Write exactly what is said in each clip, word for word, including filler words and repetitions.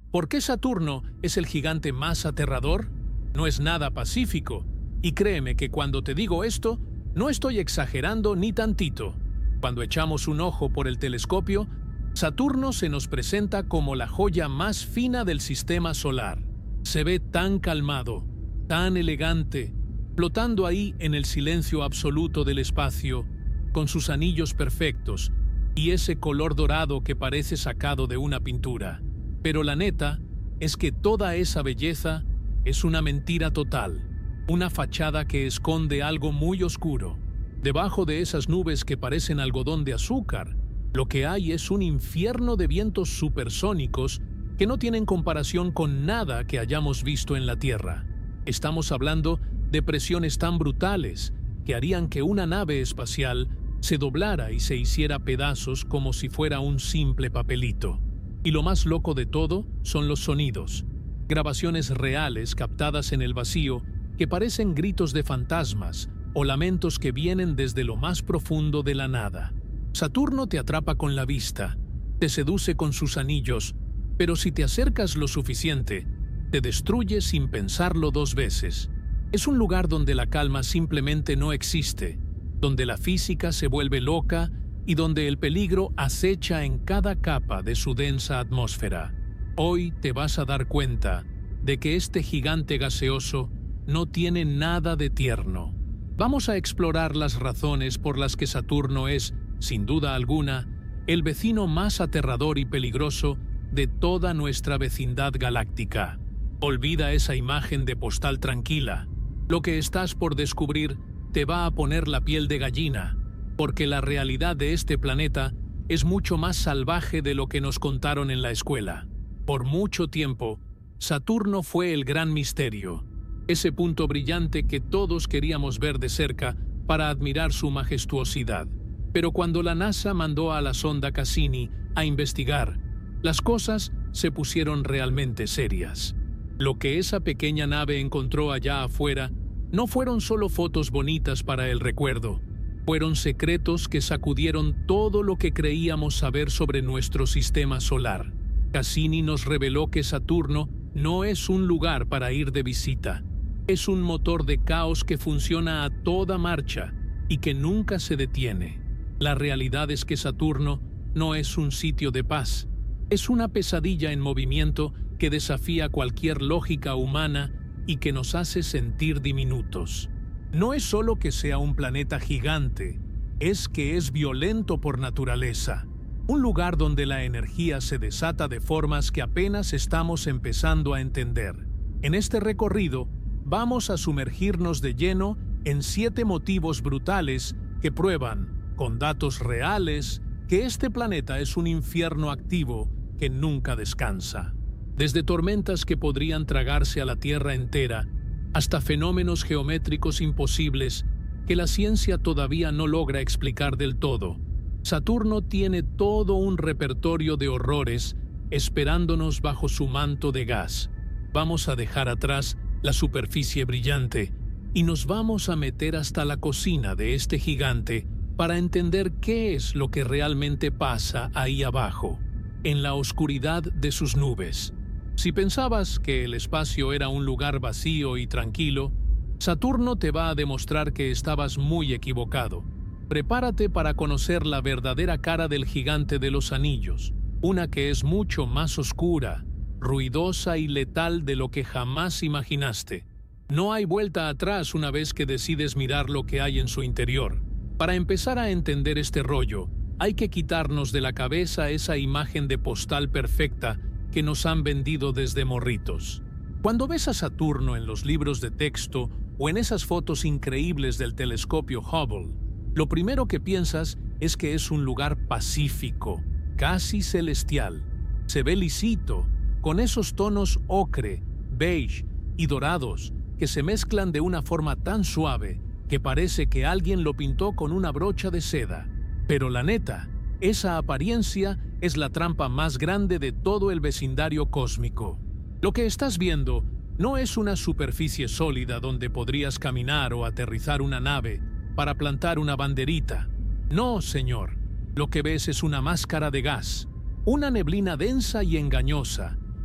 ¿Por qué Saturno es el gigante más aterrador? No es nada pacífico, y créeme que cuando te digo esto, no estoy exagerando ni tantito. Cuando echamos un ojo por el telescopio, Saturno se nos presenta como la joya más fina del sistema solar. Se ve tan calmado, tan elegante, flotando ahí en el silencio absoluto del espacio, con sus anillos perfectos y ese color dorado que parece sacado de una pintura. Pero la neta es que toda esa belleza es una mentira total, una fachada que esconde algo muy oscuro. Debajo de esas nubes que parecen algodón de azúcar, lo que hay es un infierno de vientos supersónicos que no tienen comparación con nada que hayamos visto en la Tierra. Estamos hablando de presiones tan brutales que harían que una nave espacial se doblara y se hiciera pedazos como si fuera un simple papelito. Y lo más loco de todo son los sonidos, grabaciones reales captadas en el vacío que parecen gritos de fantasmas o lamentos que vienen desde lo más profundo de la nada. Saturno te atrapa con la vista, te seduce con sus anillos, pero si te acercas lo suficiente, te destruye sin pensarlo dos veces. Es un lugar donde la calma simplemente no existe, donde la física se vuelve loca y donde el peligro acecha en cada capa de su densa atmósfera. Hoy te vas a dar cuenta de que este gigante gaseoso no tiene nada de tierno. Vamos a explorar las razones por las que Saturno es, sin duda alguna, el vecino más aterrador y peligroso de toda nuestra vecindad galáctica. Olvida esa imagen de postal tranquila. Lo que estás por descubrir te va a poner la piel de gallina, porque la realidad de este planeta es mucho más salvaje de lo que nos contaron en la escuela. Por mucho tiempo, Saturno fue el gran misterio, ese punto brillante que todos queríamos ver de cerca para admirar su majestuosidad. Pero cuando la NASA mandó a la sonda Cassini a investigar, las cosas se pusieron realmente serias. Lo que esa pequeña nave encontró allá afuera no fueron solo fotos bonitas para el recuerdo, fueron secretos que sacudieron todo lo que creíamos saber sobre nuestro sistema solar. Cassini nos reveló que Saturno no es un lugar para ir de visita, es un motor de caos que funciona a toda marcha y que nunca se detiene. La realidad es que Saturno no es un sitio de paz, es una pesadilla en movimiento que desafía cualquier lógica humana y que nos hace sentir diminutos. No es solo que sea un planeta gigante, es que es violento por naturaleza. Un lugar donde la energía se desata de formas que apenas estamos empezando a entender. En este recorrido, vamos a sumergirnos de lleno en siete motivos brutales que prueban, con datos reales, que este planeta es un infierno activo que nunca descansa. Desde tormentas que podrían tragarse a la Tierra entera, hasta fenómenos geométricos imposibles que la ciencia todavía no logra explicar del todo. Saturno tiene todo un repertorio de horrores esperándonos bajo su manto de gas. Vamos a dejar atrás la superficie brillante y nos vamos a meter hasta la cocina de este gigante para entender qué es lo que realmente pasa ahí abajo, en la oscuridad de sus nubes. Si pensabas que el espacio era un lugar vacío y tranquilo, Saturno te va a demostrar que estabas muy equivocado. Prepárate para conocer la verdadera cara del gigante de los anillos, una que es mucho más oscura, ruidosa y letal de lo que jamás imaginaste. No hay vuelta atrás una vez que decides mirar lo que hay en su interior. Para empezar a entender este rollo, hay que quitarnos de la cabeza esa imagen de postal perfecta que nos han vendido desde morritos. Cuando ves a Saturno en los libros de texto o en esas fotos increíbles del telescopio Hubble, lo primero que piensas es que es un lugar pacífico, casi celestial. Se ve lisito, con esos tonos ocre, beige y dorados que se mezclan de una forma tan suave que parece que alguien lo pintó con una brocha de seda. Pero la neta, esa apariencia es la trampa más grande de todo el vecindario cósmico. Lo que estás viendo no es una superficie sólida donde podrías caminar o aterrizar una nave para plantar una banderita. No, señor. Lo que ves es una máscara de gas, una neblina densa y engañosa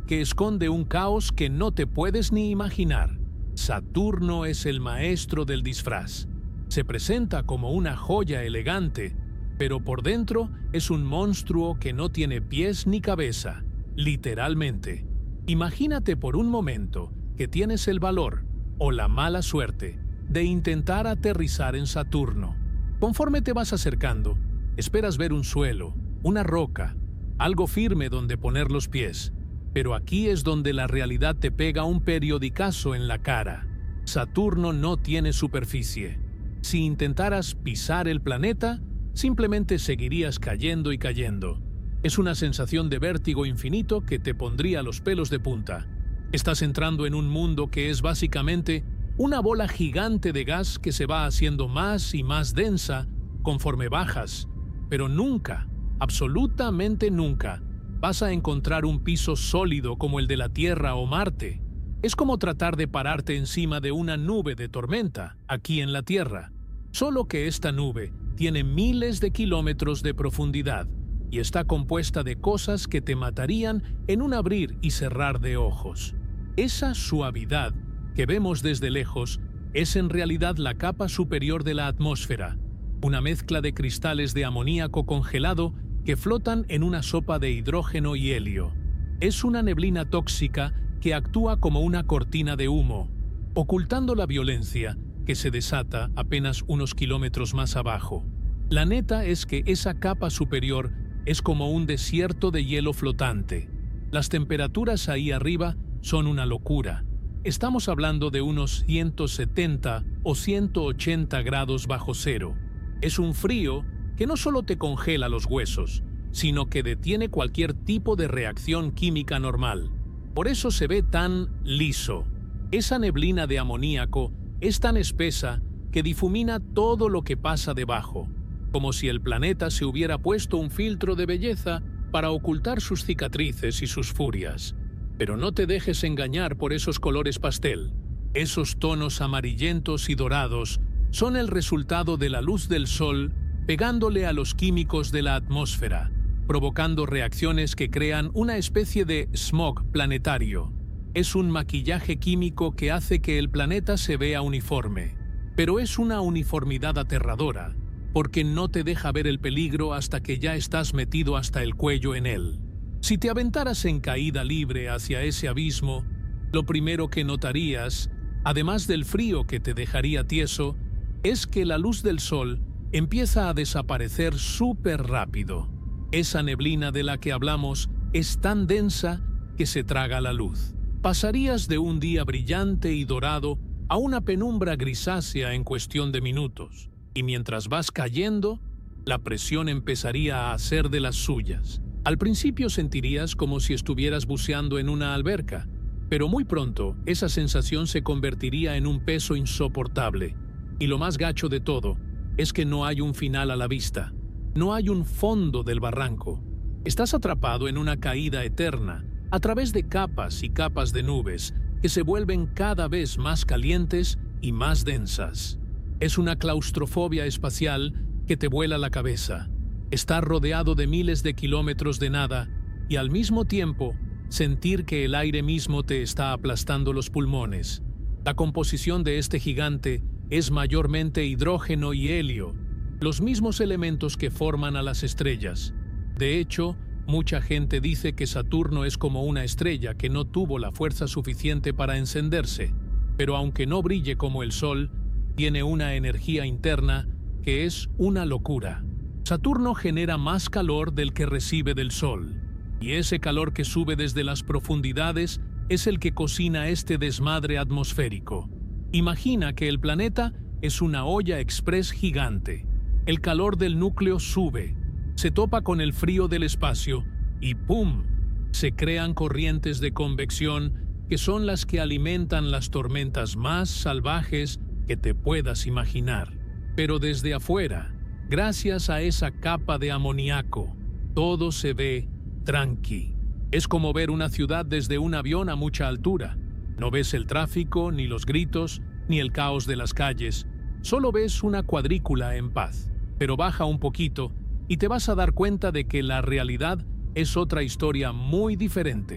que esconde un caos que no te puedes ni imaginar. Saturno es el maestro del disfraz. Se presenta como una joya elegante, pero por dentro es un monstruo que no tiene pies ni cabeza, literalmente. Imagínate por un momento que tienes el valor o la mala suerte de intentar aterrizar en Saturno. Conforme te vas acercando, esperas ver un suelo, una roca, algo firme donde poner los pies. Pero aquí es donde la realidad te pega un periodicazo en la cara. Saturno no tiene superficie. Si intentaras pisar el planeta, simplemente seguirías cayendo y cayendo. Es una sensación de vértigo infinito que te pondría los pelos de punta. Estás entrando en un mundo que es básicamente una bola gigante de gas que se va haciendo más y más densa conforme bajas, pero nunca, absolutamente nunca, vas a encontrar un piso sólido como el de la Tierra o Marte. Es como tratar de pararte encima de una nube de tormenta, aquí en la Tierra. Solo que esta nube tiene miles de kilómetros de profundidad y está compuesta de cosas que te matarían en un abrir y cerrar de ojos. Esa suavidad que vemos desde lejos es en realidad la capa superior de la atmósfera, una mezcla de cristales de amoníaco congelado que flotan en una sopa de hidrógeno y helio. Es una neblina tóxica que actúa como una cortina de humo, ocultando la violencia que se desata apenas unos kilómetros más abajo. La neta es que esa capa superior es como un desierto de hielo flotante. Las temperaturas ahí arriba son una locura. Estamos hablando de unos ciento setenta o ciento ochenta grados bajo cero. Es un frío que no solo te congela los huesos, sino que detiene cualquier tipo de reacción química normal. Por eso se ve tan liso. Esa neblina de amoníaco es tan espesa que difumina todo lo que pasa debajo, como si el planeta se hubiera puesto un filtro de belleza para ocultar sus cicatrices y sus furias. Pero no te dejes engañar por esos colores pastel. Esos tonos amarillentos y dorados son el resultado de la luz del sol pegándole a los químicos de la atmósfera, provocando reacciones que crean una especie de smog planetario. Es un maquillaje químico que hace que el planeta se vea uniforme, pero es una uniformidad aterradora, porque no te deja ver el peligro hasta que ya estás metido hasta el cuello en él. Si te aventaras en caída libre hacia ese abismo, lo primero que notarías, además del frío que te dejaría tieso, es que la luz del sol empieza a desaparecer súper rápido. Esa neblina de la que hablamos es tan densa que se traga la luz. Pasarías de un día brillante y dorado a una penumbra grisácea en cuestión de minutos, y mientras vas cayendo, la presión empezaría a hacer de las suyas. Al principio sentirías como si estuvieras buceando en una alberca, pero muy pronto esa sensación se convertiría en un peso insoportable. Y lo más gacho de todo es que no hay un final a la vista, no hay un fondo del barranco. Estás atrapado en una caída eterna, a través de capas y capas de nubes que se vuelven cada vez más calientes y más densas. Es una claustrofobia espacial que te vuela la cabeza. Estar rodeado de miles de kilómetros de nada y al mismo tiempo sentir que el aire mismo te está aplastando los pulmones. La composición de este gigante es mayormente hidrógeno y helio, los mismos elementos que forman a las estrellas. De hecho, mucha gente dice que Saturno es como una estrella que no tuvo la fuerza suficiente para encenderse, pero aunque no brille como el Sol, tiene una energía interna que es una locura. Saturno genera más calor del que recibe del Sol, y ese calor que sube desde las profundidades es el que cocina este desmadre atmosférico. Imagina que el planeta es una olla express gigante. El calor del núcleo sube, se topa con el frío del espacio y ¡pum! Se crean corrientes de convección que son las que alimentan las tormentas más salvajes que te puedas imaginar. Pero desde afuera, gracias a esa capa de amoníaco, todo se ve tranqui. Es como ver una ciudad desde un avión a mucha altura. No ves el tráfico, ni los gritos, ni el caos de las calles. Solo ves una cuadrícula en paz. Pero baja un poquito y te vas a dar cuenta de que la realidad es otra historia muy diferente.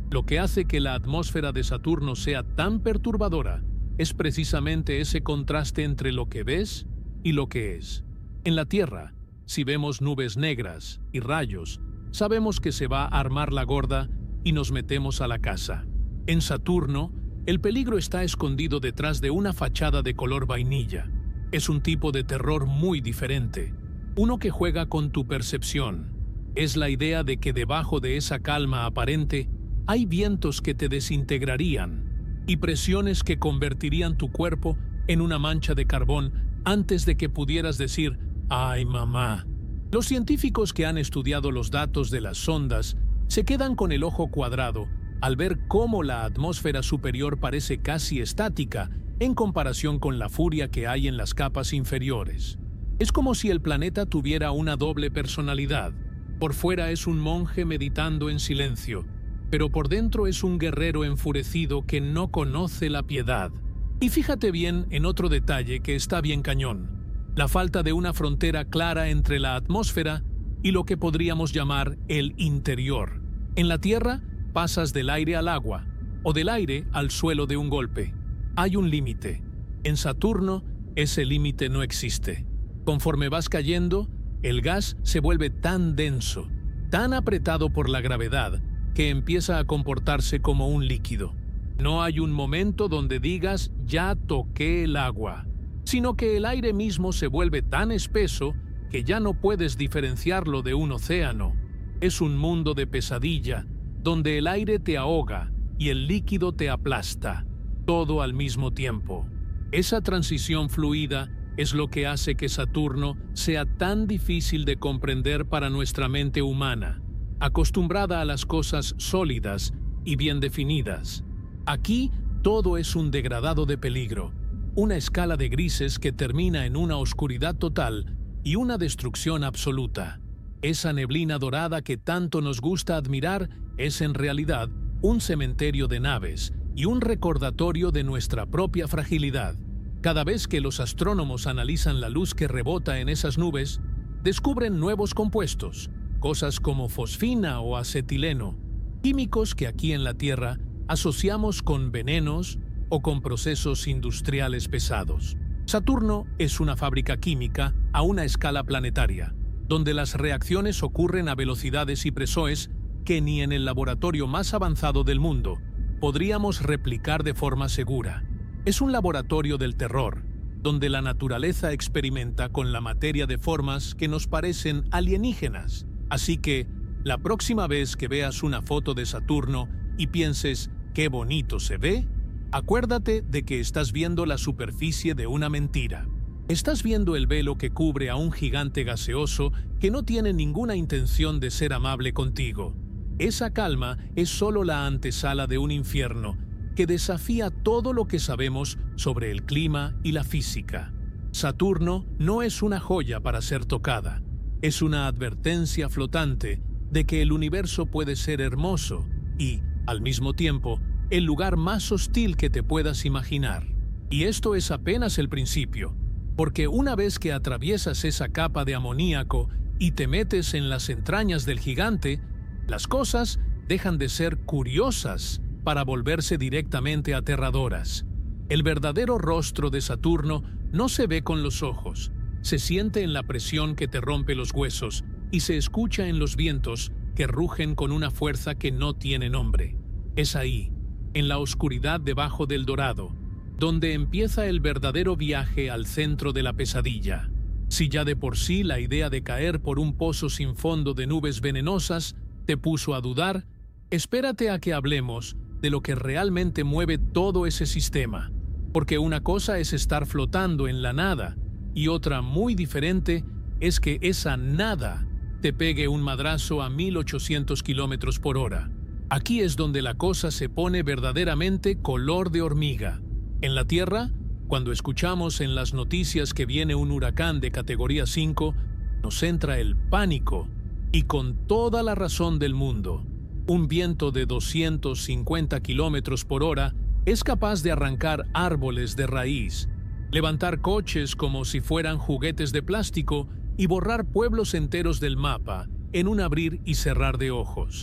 Lo que hace que la atmósfera de Saturno sea tan perturbadora es precisamente ese contraste entre lo que ves y lo que es. En la Tierra, si vemos nubes negras y rayos, sabemos que se va a armar la gorda y nos metemos a la casa. En Saturno, el peligro está escondido detrás de una fachada de color vainilla. Es un tipo de terror muy diferente, uno que juega con tu percepción. Es la idea de que debajo de esa calma aparente hay vientos que te desintegrarían y presiones que convertirían tu cuerpo en una mancha de carbón antes de que pudieras decir «¡Ay, mamá!». Los científicos que han estudiado los datos de las sondas se quedan con el ojo cuadrado al ver cómo la atmósfera superior parece casi estática en comparación con la furia que hay en las capas inferiores. Es como si el planeta tuviera una doble personalidad. Por fuera es un monje meditando en silencio, pero por dentro es un guerrero enfurecido que no conoce la piedad. Y fíjate bien en otro detalle que está bien cañón: la falta de una frontera clara entre la atmósfera y lo que podríamos llamar el interior. En la Tierra pasas del aire al agua, o del aire al suelo de un golpe. Hay un límite. En Saturno, ese límite no existe. Conforme vas cayendo, el gas se vuelve tan denso, tan apretado por la gravedad, que empieza a comportarse como un líquido. No hay un momento donde digas «ya toqué el agua», sino que el aire mismo se vuelve tan espeso que ya no puedes diferenciarlo de un océano. Es un mundo de pesadilla, donde el aire te ahoga y el líquido te aplasta, todo al mismo tiempo. Esa transición fluida es lo que hace que Saturno sea tan difícil de comprender para nuestra mente humana, acostumbrada a las cosas sólidas y bien definidas. Aquí todo es un degradado de peligro, una escala de grises que termina en una oscuridad total y una destrucción absoluta. Esa neblina dorada que tanto nos gusta admirar es en realidad un cementerio de naves y un recordatorio de nuestra propia fragilidad. Cada vez que los astrónomos analizan la luz que rebota en esas nubes, descubren nuevos compuestos, cosas como fosfina o acetileno, químicos que aquí en la Tierra asociamos con venenos o con procesos industriales pesados. Saturno es una fábrica química a una escala planetaria, donde las reacciones ocurren a velocidades y presoes que ni en el laboratorio más avanzado del mundo podríamos replicar de forma segura. Es un laboratorio del terror, donde la naturaleza experimenta con la materia de formas que nos parecen alienígenas. Así que, la próxima vez que veas una foto de Saturno y pienses «qué bonito se ve», acuérdate de que estás viendo la superficie de una mentira. Estás viendo el velo que cubre a un gigante gaseoso que no tiene ninguna intención de ser amable contigo. Esa calma es solo la antesala de un infierno que desafía todo lo que sabemos sobre el clima y la física. Saturno no es una joya para ser tocada. Es una advertencia flotante de que el universo puede ser hermoso y, al mismo tiempo, el lugar más hostil que te puedas imaginar. Y esto es apenas el principio, porque una vez que atraviesas esa capa de amoníaco y te metes en las entrañas del gigante, las cosas dejan de ser curiosas para volverse directamente aterradoras. El verdadero rostro de Saturno no se ve con los ojos, se siente en la presión que te rompe los huesos y se escucha en los vientos que rugen con una fuerza que no tiene nombre. Es ahí, en la oscuridad debajo del dorado, donde empieza el verdadero viaje al centro de la pesadilla. Si ya de por sí la idea de caer por un pozo sin fondo de nubes venenosas te puso a dudar, espérate a que hablemos de lo que realmente mueve todo ese sistema, porque una cosa es estar flotando en la nada y otra muy diferente es que esa nada te pegue un madrazo a mil ochocientos kilómetros por hora. Aquí es donde la cosa se pone verdaderamente color de hormiga. En la Tierra, cuando escuchamos en las noticias que viene un huracán de categoría cinco, nos entra el pánico, y con toda la razón del mundo. Un viento de doscientos cincuenta kilómetros por hora es capaz de arrancar árboles de raíz, levantar coches como si fueran juguetes de plástico y borrar pueblos enteros del mapa en un abrir y cerrar de ojos.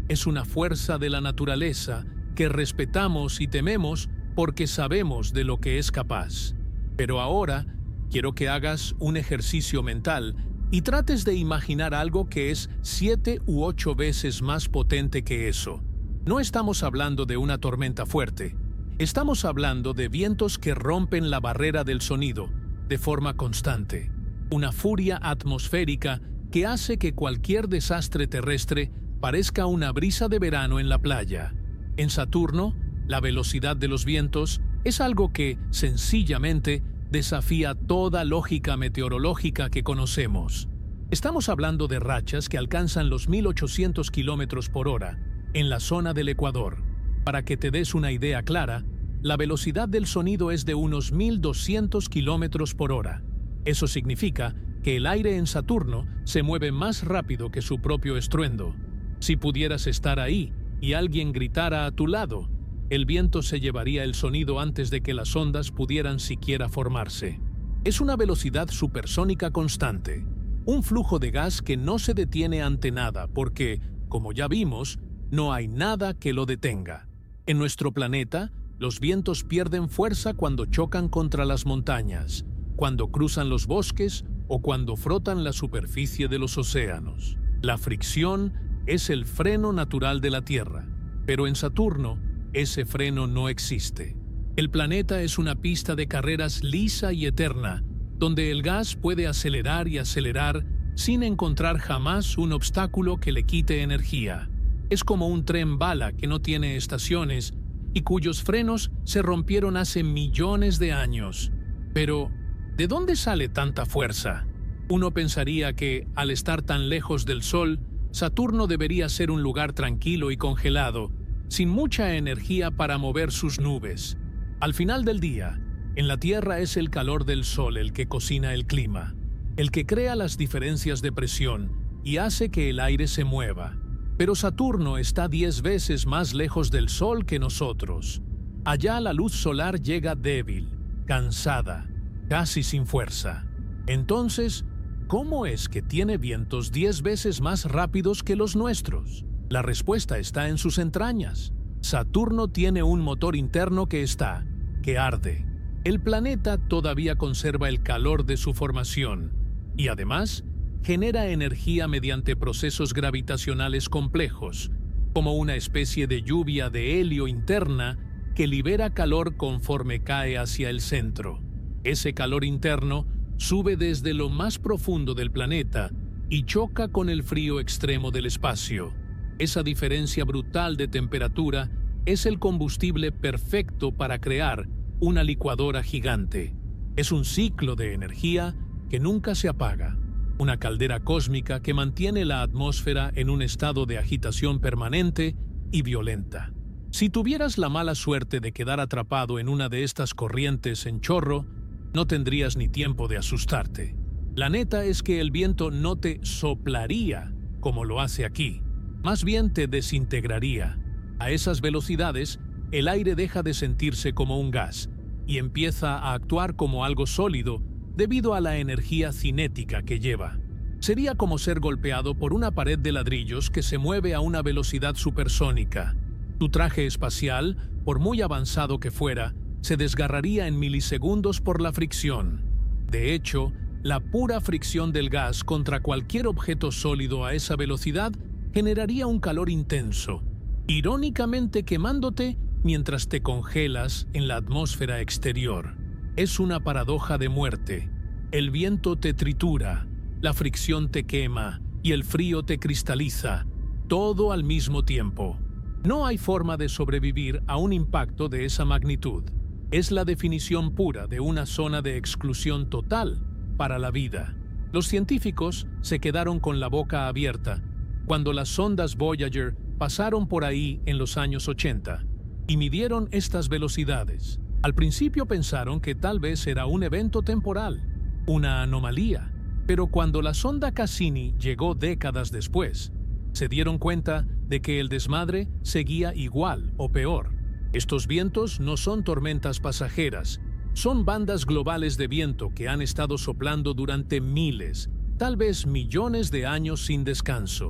Es una fuerza de la naturaleza que respetamos y tememos porque sabemos de lo que es capaz. Pero ahora quiero que hagas un ejercicio mental y trates de imaginar algo que es siete u ocho veces más potente que eso. No estamos hablando de una tormenta fuerte. Estamos hablando de vientos que rompen la barrera del sonido de forma constante. Una furia atmosférica que hace que cualquier desastre terrestre parezca una brisa de verano en la playa. En Saturno, la velocidad de los vientos es algo que, sencillamente, desafía toda lógica meteorológica que conocemos. Estamos hablando de rachas que alcanzan los mil ochocientos kilómetros por hora en la zona del Ecuador. Para que te des una idea clara, la velocidad del sonido es de unos mil doscientos kilómetros por hora. Eso significa que el aire en Saturno se mueve más rápido que su propio estruendo. Si pudieras estar ahí y alguien gritara a tu lado, el viento se llevaría el sonido antes de que las ondas pudieran siquiera formarse. Es una velocidad supersónica constante, un flujo de gas que no se detiene ante nada porque, como ya vimos, no hay nada que lo detenga. En nuestro planeta, los vientos pierden fuerza cuando chocan contra las montañas, cuando cruzan los bosques o cuando frotan la superficie de los océanos. La fricción es el freno natural de la Tierra, pero en Saturno, ese freno no existe. El planeta es una pista de carreras lisa y eterna, donde el gas puede acelerar y acelerar sin encontrar jamás un obstáculo que le quite energía. Es como un tren bala que no tiene estaciones y cuyos frenos se rompieron hace millones de años. Pero, ¿de dónde sale tanta fuerza? Uno pensaría que, al estar tan lejos del Sol, Saturno debería ser un lugar tranquilo y congelado, sin mucha energía para mover sus nubes. Al final del día, en la Tierra es el calor del Sol el que cocina el clima, el que crea las diferencias de presión y hace que el aire se mueva. Pero Saturno está diez veces más lejos del Sol que nosotros. Allá la luz solar llega débil, cansada, casi sin fuerza. Entonces, ¿cómo es que tiene vientos diez veces más rápidos que los nuestros? La respuesta está en sus entrañas. Saturno tiene un motor interno que está, que arde. El planeta todavía conserva el calor de su formación y además genera energía mediante procesos gravitacionales complejos, como una especie de lluvia de helio interna que libera calor conforme cae hacia el centro. Ese calor interno sube desde lo más profundo del planeta y choca con el frío extremo del espacio. Esa diferencia brutal de temperatura es el combustible perfecto para crear una licuadora gigante. Es un ciclo de energía que nunca se apaga, una caldera cósmica que mantiene la atmósfera en un estado de agitación permanente y violenta. Si tuvieras la mala suerte de quedar atrapado en una de estas corrientes en chorro, no tendrías ni tiempo de asustarte. La neta es que el viento no te soplaría como lo hace aquí, más bien te desintegraría. A esas velocidades, el aire deja de sentirse como un gas y empieza a actuar como algo sólido debido a la energía cinética que lleva. Sería como ser golpeado por una pared de ladrillos que se mueve a una velocidad supersónica. Tu traje espacial, por muy avanzado que fuera, se desgarraría en milisegundos por la fricción. De hecho, la pura fricción del gas contra cualquier objeto sólido a esa velocidad generaría un calor intenso, irónicamente quemándote mientras te congelas en la atmósfera exterior. Es una paradoja de muerte. El viento te tritura, la fricción te quema y el frío te cristaliza, todo al mismo tiempo. No hay forma de sobrevivir a un impacto de esa magnitud. Es la definición pura de una zona de exclusión total para la vida. Los científicos se quedaron con la boca abierta cuando las sondas Voyager pasaron por ahí en los años ochenta y midieron estas velocidades. Al principio pensaron que tal vez era un evento temporal, una anomalía, pero cuando la sonda Cassini llegó décadas después, se dieron cuenta de que el desmadre seguía igual o peor. Estos vientos no son tormentas pasajeras, son bandas globales de viento que han estado soplando durante miles, tal vez millones de años sin descanso.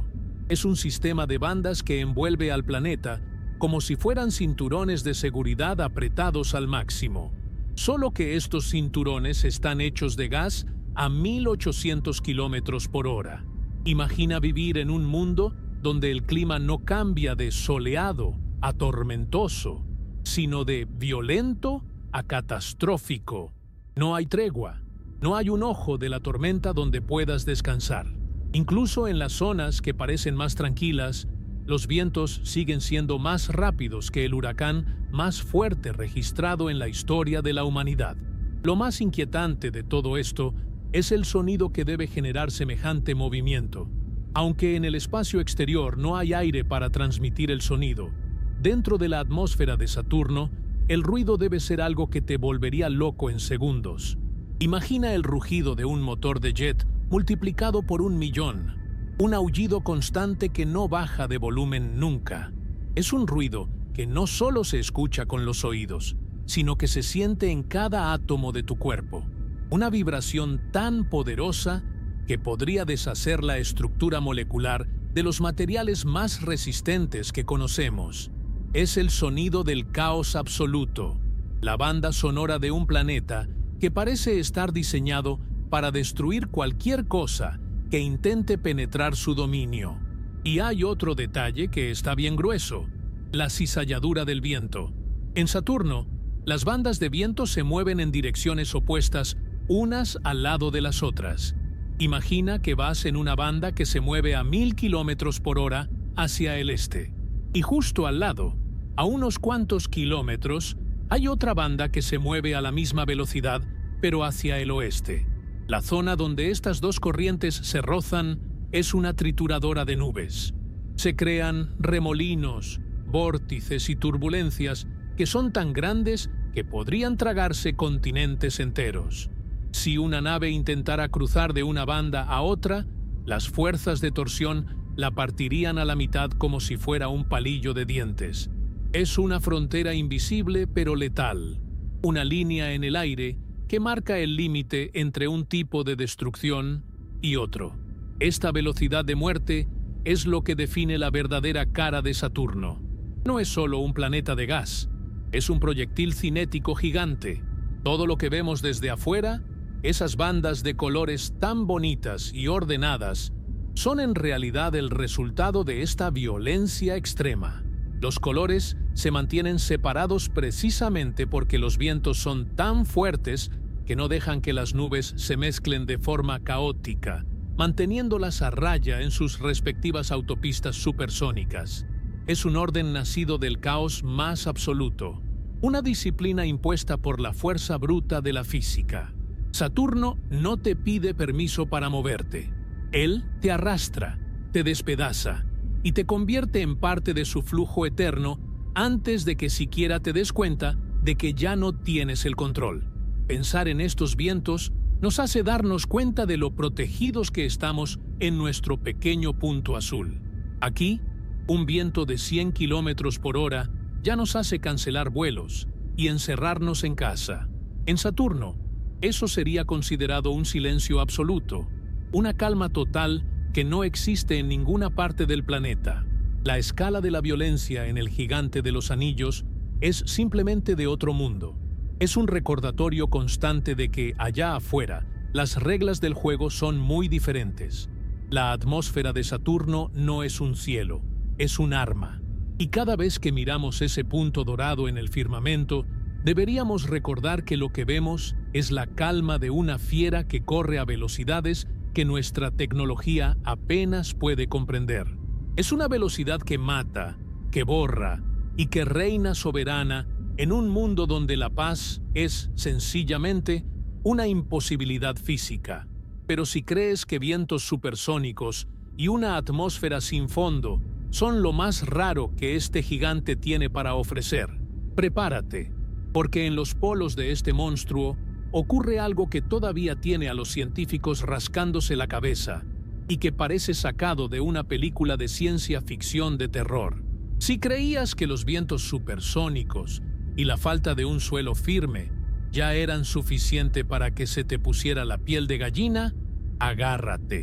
Es un sistema de bandas que envuelve al planeta como si fueran cinturones de seguridad apretados al máximo. Solo que estos cinturones están hechos de gas a mil ochocientos kilómetros por hora. Imagina vivir en un mundo donde el clima no cambia de soleado a tormentoso, sino de violento a catastrófico. No hay tregua, no hay un ojo de la tormenta donde puedas descansar. Incluso en las zonas que parecen más tranquilas, los vientos siguen siendo más rápidos que el huracán más fuerte registrado en la historia de la humanidad. Lo más inquietante de todo esto es el sonido que debe generar semejante movimiento. Aunque en el espacio exterior no hay aire para transmitir el sonido, dentro de la atmósfera de Saturno, el ruido debe ser algo que te volvería loco en segundos. Imagina el rugido de un motor de jet multiplicado por un millón, un aullido constante que no baja de volumen nunca. Es un ruido que no solo se escucha con los oídos, sino que se siente en cada átomo de tu cuerpo. Una vibración tan poderosa que podría deshacer la estructura molecular de los materiales más resistentes que conocemos. Es el sonido del caos absoluto, la banda sonora de un planeta que parece estar diseñado para destruir cualquier cosa que intente penetrar su dominio. Y hay otro detalle que está bien grueso: la cizalladura del viento. En Saturno, las bandas de viento se mueven en direcciones opuestas, unas al lado de las otras. Imagina que vas en una banda que se mueve a mil kilómetros por hora hacia el este. Y justo al lado, a unos cuantos kilómetros, hay otra banda que se mueve a la misma velocidad, pero hacia el oeste. La zona donde estas dos corrientes se rozan es una trituradora de nubes. Se crean remolinos, vórtices y turbulencias que son tan grandes que podrían tragarse continentes enteros. Si una nave intentara cruzar de una banda a otra, las fuerzas de torsión la partirían a la mitad como si fuera un palillo de dientes. Es una frontera invisible pero letal, una línea en el aire que marca el límite entre un tipo de destrucción y otro. Esta velocidad de muerte es lo que define la verdadera cara de Saturno. No es solo un planeta de gas, es un proyectil cinético gigante. Todo lo que vemos desde afuera, esas bandas de colores tan bonitas y ordenadas, son en realidad el resultado de esta violencia extrema. Los colores se mantienen separados precisamente porque los vientos son tan fuertes que no dejan que las nubes se mezclen de forma caótica, manteniéndolas a raya en sus respectivas autopistas supersónicas. Es un orden nacido del caos más absoluto, una disciplina impuesta por la fuerza bruta de la física. Saturno no te pide permiso para moverte. Él te arrastra, te despedaza y te convierte en parte de su flujo eterno antes de que siquiera te des cuenta de que ya no tienes el control. Pensar en estos vientos nos hace darnos cuenta de lo protegidos que estamos en nuestro pequeño punto azul. Aquí, un viento de cien kilómetros por hora ya nos hace cancelar vuelos y encerrarnos en casa. En Saturno, eso sería considerado un silencio absoluto, una calma total que no existe en ninguna parte del planeta. La escala de la violencia en el gigante de los anillos es simplemente de otro mundo. Es un recordatorio constante de que allá afuera las reglas del juego son muy diferentes. La atmósfera de Saturno no es un cielo, es un arma. Y cada vez que miramos ese punto dorado en el firmamento, deberíamos recordar que lo que vemos es la calma de una fiera que corre a velocidades que nuestra tecnología apenas puede comprender. Es una velocidad que mata, que borra y que reina soberana en un mundo donde la paz es, sencillamente, una imposibilidad física. Pero si crees que vientos supersónicos y una atmósfera sin fondo son lo más raro que este gigante tiene para ofrecer, prepárate, porque en los polos de este monstruo ocurre algo que todavía tiene a los científicos rascándose la cabeza y que parece sacado de una película de ciencia ficción de terror. Si creías que los vientos supersónicos y la falta de un suelo firme ya eran suficiente para que se te pusiera la piel de gallina, agárrate,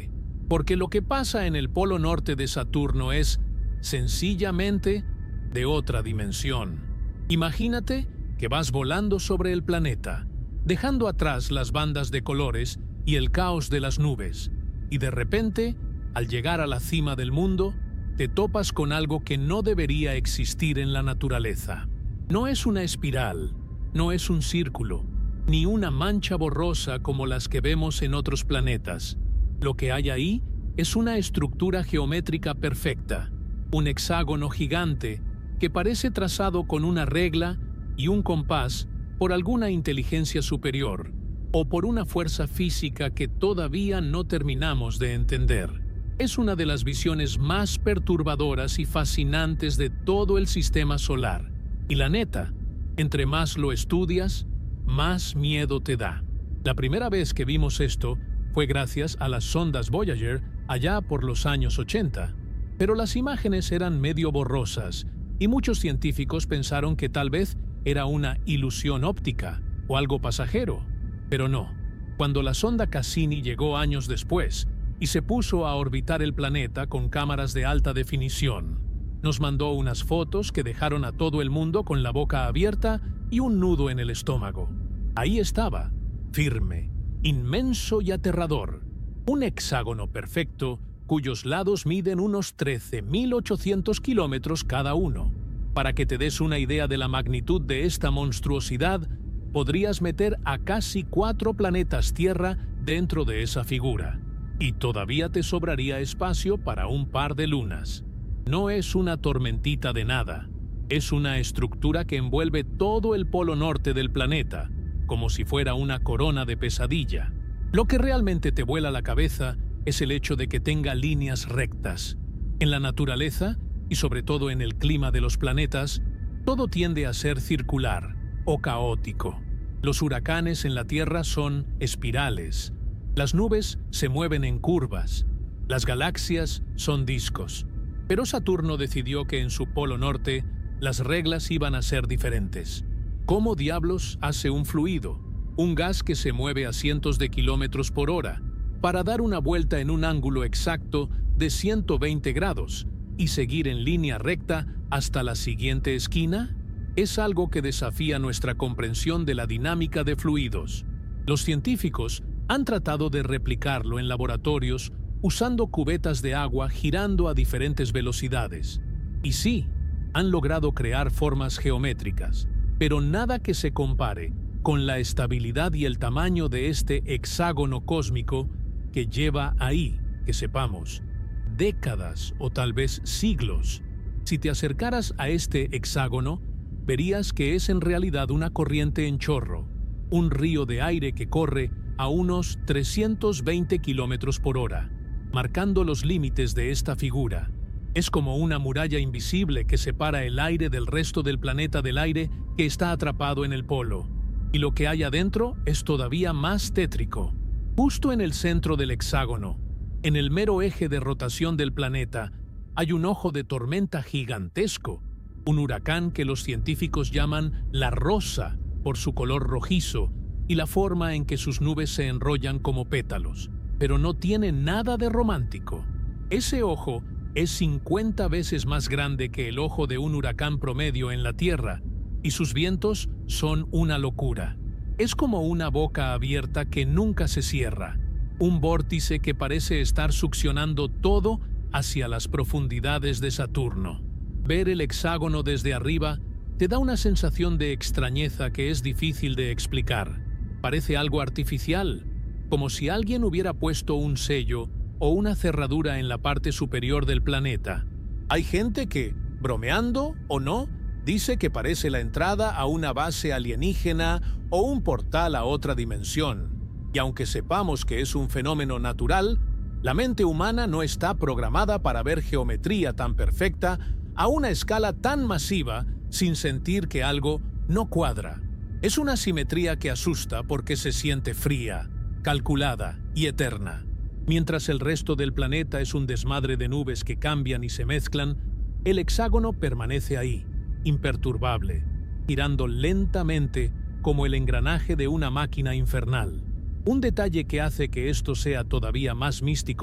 Porque lo que pasa en el polo norte de Saturno es, sencillamente, de otra dimensión. Imagínate que vas volando sobre el planeta, dejando atrás las bandas de colores y el caos de las nubes, y de repente, al llegar a la cima del mundo, te topas con algo que no debería existir en la naturaleza. No es una espiral, no es un círculo, ni una mancha borrosa como las que vemos en otros planetas. Lo que hay ahí es una estructura geométrica perfecta, un hexágono gigante que parece trazado con una regla y un compás por alguna inteligencia superior o por una fuerza física que todavía no terminamos de entender. Es una de las visiones más perturbadoras y fascinantes de todo el sistema solar. Y la neta, entre más lo estudias, más miedo te da. La primera vez que vimos esto fue gracias a las sondas Voyager allá por los años ochenta, pero las imágenes eran medio borrosas y muchos científicos pensaron que tal vez era una ilusión óptica o algo pasajero, pero no. Cuando la sonda Cassini llegó años después y se puso a orbitar el planeta con cámaras de alta definición, nos mandó unas fotos que dejaron a todo el mundo con la boca abierta y un nudo en el estómago. Ahí estaba, firme, inmenso y aterrador, un hexágono perfecto cuyos lados miden unos trece mil ochocientos kilómetros cada uno. Para que te des una idea de la magnitud de esta monstruosidad, podrías meter a casi cuatro planetas Tierra dentro de esa figura, y todavía te sobraría espacio para un par de lunas. No es una tormentita de nada, es una estructura que envuelve todo el polo norte del planeta, como si fuera una corona de pesadilla. Lo que realmente te vuela la cabeza es el hecho de que tenga líneas rectas. En la naturaleza, y sobre todo en el clima de los planetas, todo tiende a ser circular o caótico. Los huracanes en la Tierra son espirales, las nubes se mueven en curvas, las galaxias son discos. Pero Saturno decidió que en su polo norte las reglas iban a ser diferentes. ¿Cómo diablos hace un fluido, un gas que se mueve a cientos de kilómetros por hora, para dar una vuelta en un ángulo exacto de ciento veinte grados y seguir en línea recta hasta la siguiente esquina? Es algo que desafía nuestra comprensión de la dinámica de fluidos. Los científicos han tratado de replicarlo en laboratorios usando cubetas de agua girando a diferentes velocidades. Y sí, han logrado crear formas geométricas, pero nada que se compare con la estabilidad y el tamaño de este hexágono cósmico que lleva ahí, que sepamos, décadas o tal vez siglos. Si te acercaras a este hexágono, verías que es en realidad una corriente en chorro, un río de aire que corre a unos trescientos veinte kilómetros por hora, marcando los límites de esta figura. Es como una muralla invisible que separa el aire del resto del planeta del aire que está atrapado en el polo. Y lo que hay adentro es todavía más tétrico. Justo en el centro del hexágono, en el mero eje de rotación del planeta, hay un ojo de tormenta gigantesco, un huracán que los científicos llaman la Rosa por su color rojizo y la forma en que sus nubes se enrollan como pétalos. Pero no tiene nada de romántico. Ese ojo es cincuenta veces más grande que el ojo de un huracán promedio en la Tierra, y sus vientos son una locura. Es como una boca abierta que nunca se cierra, un vórtice que parece estar succionando todo hacia las profundidades de Saturno. Ver el hexágono desde arriba te da una sensación de extrañeza que es difícil de explicar. Parece algo artificial, como si alguien hubiera puesto un sello o una cerradura en la parte superior del planeta. Hay gente que, bromeando o no, dice que parece la entrada a una base alienígena o un portal a otra dimensión. Y aunque sepamos que es un fenómeno natural, la mente humana no está programada para ver geometría tan perfecta a una escala tan masiva sin sentir que algo no cuadra. Es una simetría que asusta porque se siente fría, calculada y eterna. Mientras el resto del planeta es un desmadre de nubes que cambian y se mezclan, el hexágono permanece ahí, imperturbable, girando lentamente como el engranaje de una máquina infernal. Un detalle que hace que esto sea todavía más místico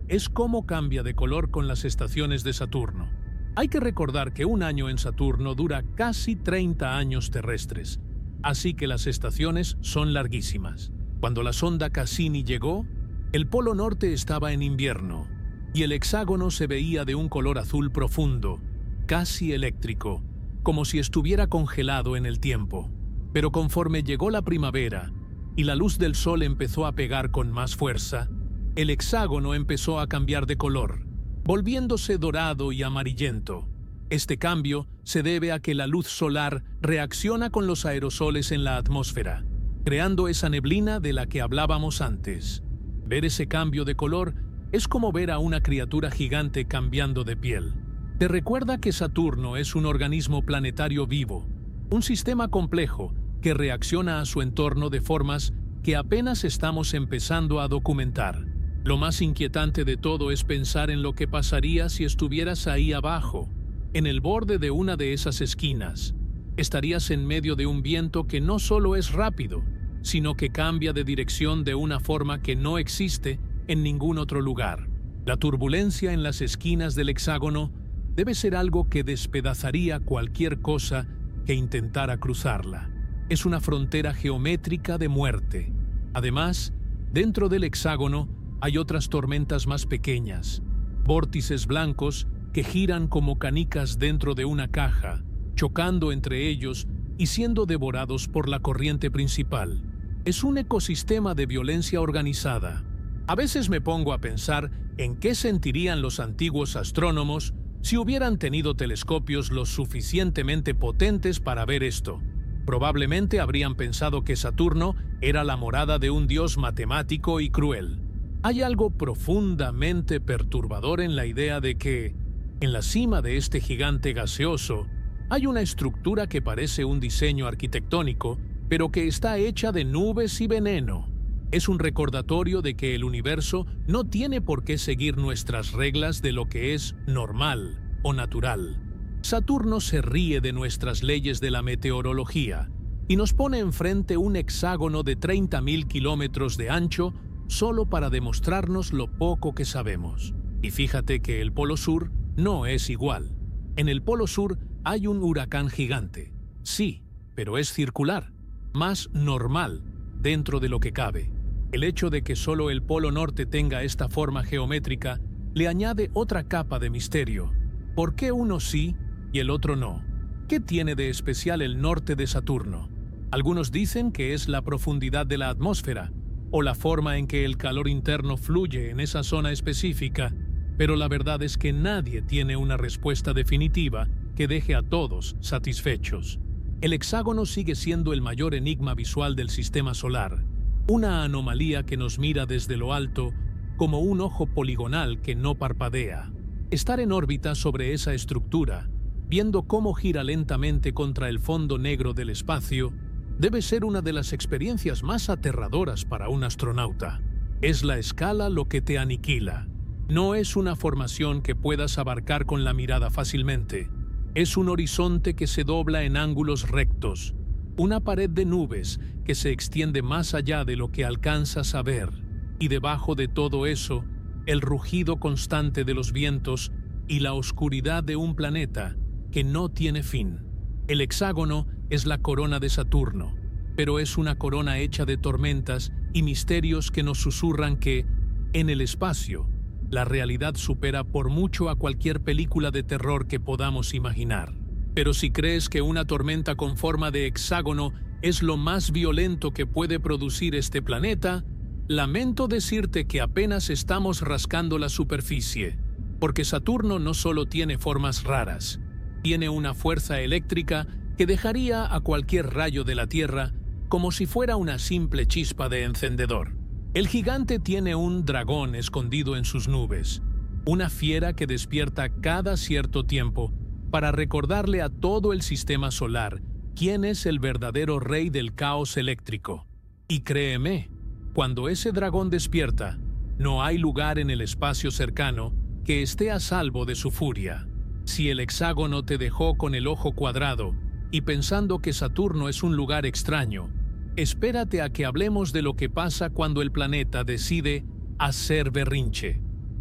es cómo cambia de color con las estaciones de Saturno. Hay que recordar que un año en Saturno dura casi treinta años terrestres, así que las estaciones son larguísimas. Cuando la sonda Cassini llegó, el Polo Norte estaba en invierno y el hexágono se veía de un color azul profundo, casi eléctrico, como si estuviera congelado en el tiempo. Pero conforme llegó la primavera y la luz del sol empezó a pegar con más fuerza, el hexágono empezó a cambiar de color, volviéndose dorado y amarillento. Este cambio se debe a que la luz solar reacciona con los aerosoles en la atmósfera, creando esa neblina de la que hablábamos antes. Ver ese cambio de color es como ver a una criatura gigante cambiando de piel. Te recuerda que Saturno es un organismo planetario vivo, un sistema complejo que reacciona a su entorno de formas que apenas estamos empezando a documentar. Lo más inquietante de todo es pensar en lo que pasaría si estuvieras ahí abajo, en el borde de una de esas esquinas. Estarías en medio de un viento que no solo es rápido, sino que cambia de dirección de una forma que no existe en ningún otro lugar. La turbulencia en las esquinas del hexágono debe ser algo que despedazaría cualquier cosa que intentara cruzarla. Es una frontera geométrica de muerte. Además, dentro del hexágono hay otras tormentas más pequeñas, vórtices blancos que giran como canicas dentro de una caja, chocando entre ellos y siendo devorados por la corriente principal. Es un ecosistema de violencia organizada. A veces me pongo a pensar en qué sentirían los antiguos astrónomos si hubieran tenido telescopios lo suficientemente potentes para ver esto. Probablemente habrían pensado que Saturno era la morada de un dios matemático y cruel. Hay algo profundamente perturbador en la idea de que, en la cima de este gigante gaseoso, hay una estructura que parece un diseño arquitectónico, pero que está hecha de nubes y veneno. Es un recordatorio de que el universo no tiene por qué seguir nuestras reglas de lo que es normal o natural. Saturno se ríe de nuestras leyes de la meteorología y nos pone enfrente un hexágono de treinta mil kilómetros de ancho solo para demostrarnos lo poco que sabemos. Y fíjate que el Polo Sur no es igual. En el Polo Sur hay un huracán gigante. Sí, pero es circular, más normal dentro de lo que cabe. El hecho de que solo el Polo Norte tenga esta forma geométrica le añade otra capa de misterio. ¿Por qué uno sí y el otro no? ¿Qué tiene de especial el norte de Saturno? Algunos dicen que es la profundidad de la atmósfera o la forma en que el calor interno fluye en esa zona específica, pero la verdad es que nadie tiene una respuesta definitiva que deje a todos satisfechos. El hexágono sigue siendo el mayor enigma visual del sistema solar, una anomalía que nos mira desde lo alto como un ojo poligonal que no parpadea. Estar en órbita sobre esa estructura, viendo cómo gira lentamente contra el fondo negro del espacio, debe ser una de las experiencias más aterradoras para un astronauta. Es la escala lo que te aniquila. No es una formación que puedas abarcar con la mirada fácilmente. Es un horizonte que se dobla en ángulos rectos, una pared de nubes que se extiende más allá de lo que alcanzas a ver, y debajo de todo eso, el rugido constante de los vientos y la oscuridad de un planeta que no tiene fin. El hexágono es la corona de Saturno, pero es una corona hecha de tormentas y misterios que nos susurran que, en el espacio, la realidad supera por mucho a cualquier película de terror que podamos imaginar. Pero si crees que una tormenta con forma de hexágono es lo más violento que puede producir este planeta, lamento decirte que apenas estamos rascando la superficie, porque Saturno no solo tiene formas raras, tiene una fuerza eléctrica que dejaría a cualquier rayo de la Tierra como si fuera una simple chispa de encendedor. El gigante tiene un dragón escondido en sus nubes, una fiera que despierta cada cierto tiempo para recordarle a todo el sistema solar quién es el verdadero rey del caos eléctrico. Y créeme, cuando ese dragón despierta, no hay lugar en el espacio cercano que esté a salvo de su furia. Si el hexágono te dejó con el ojo cuadrado y pensando que Saturno es un lugar extraño, espérate a que hablemos de lo que pasa cuando el planeta decide hacer berrinche.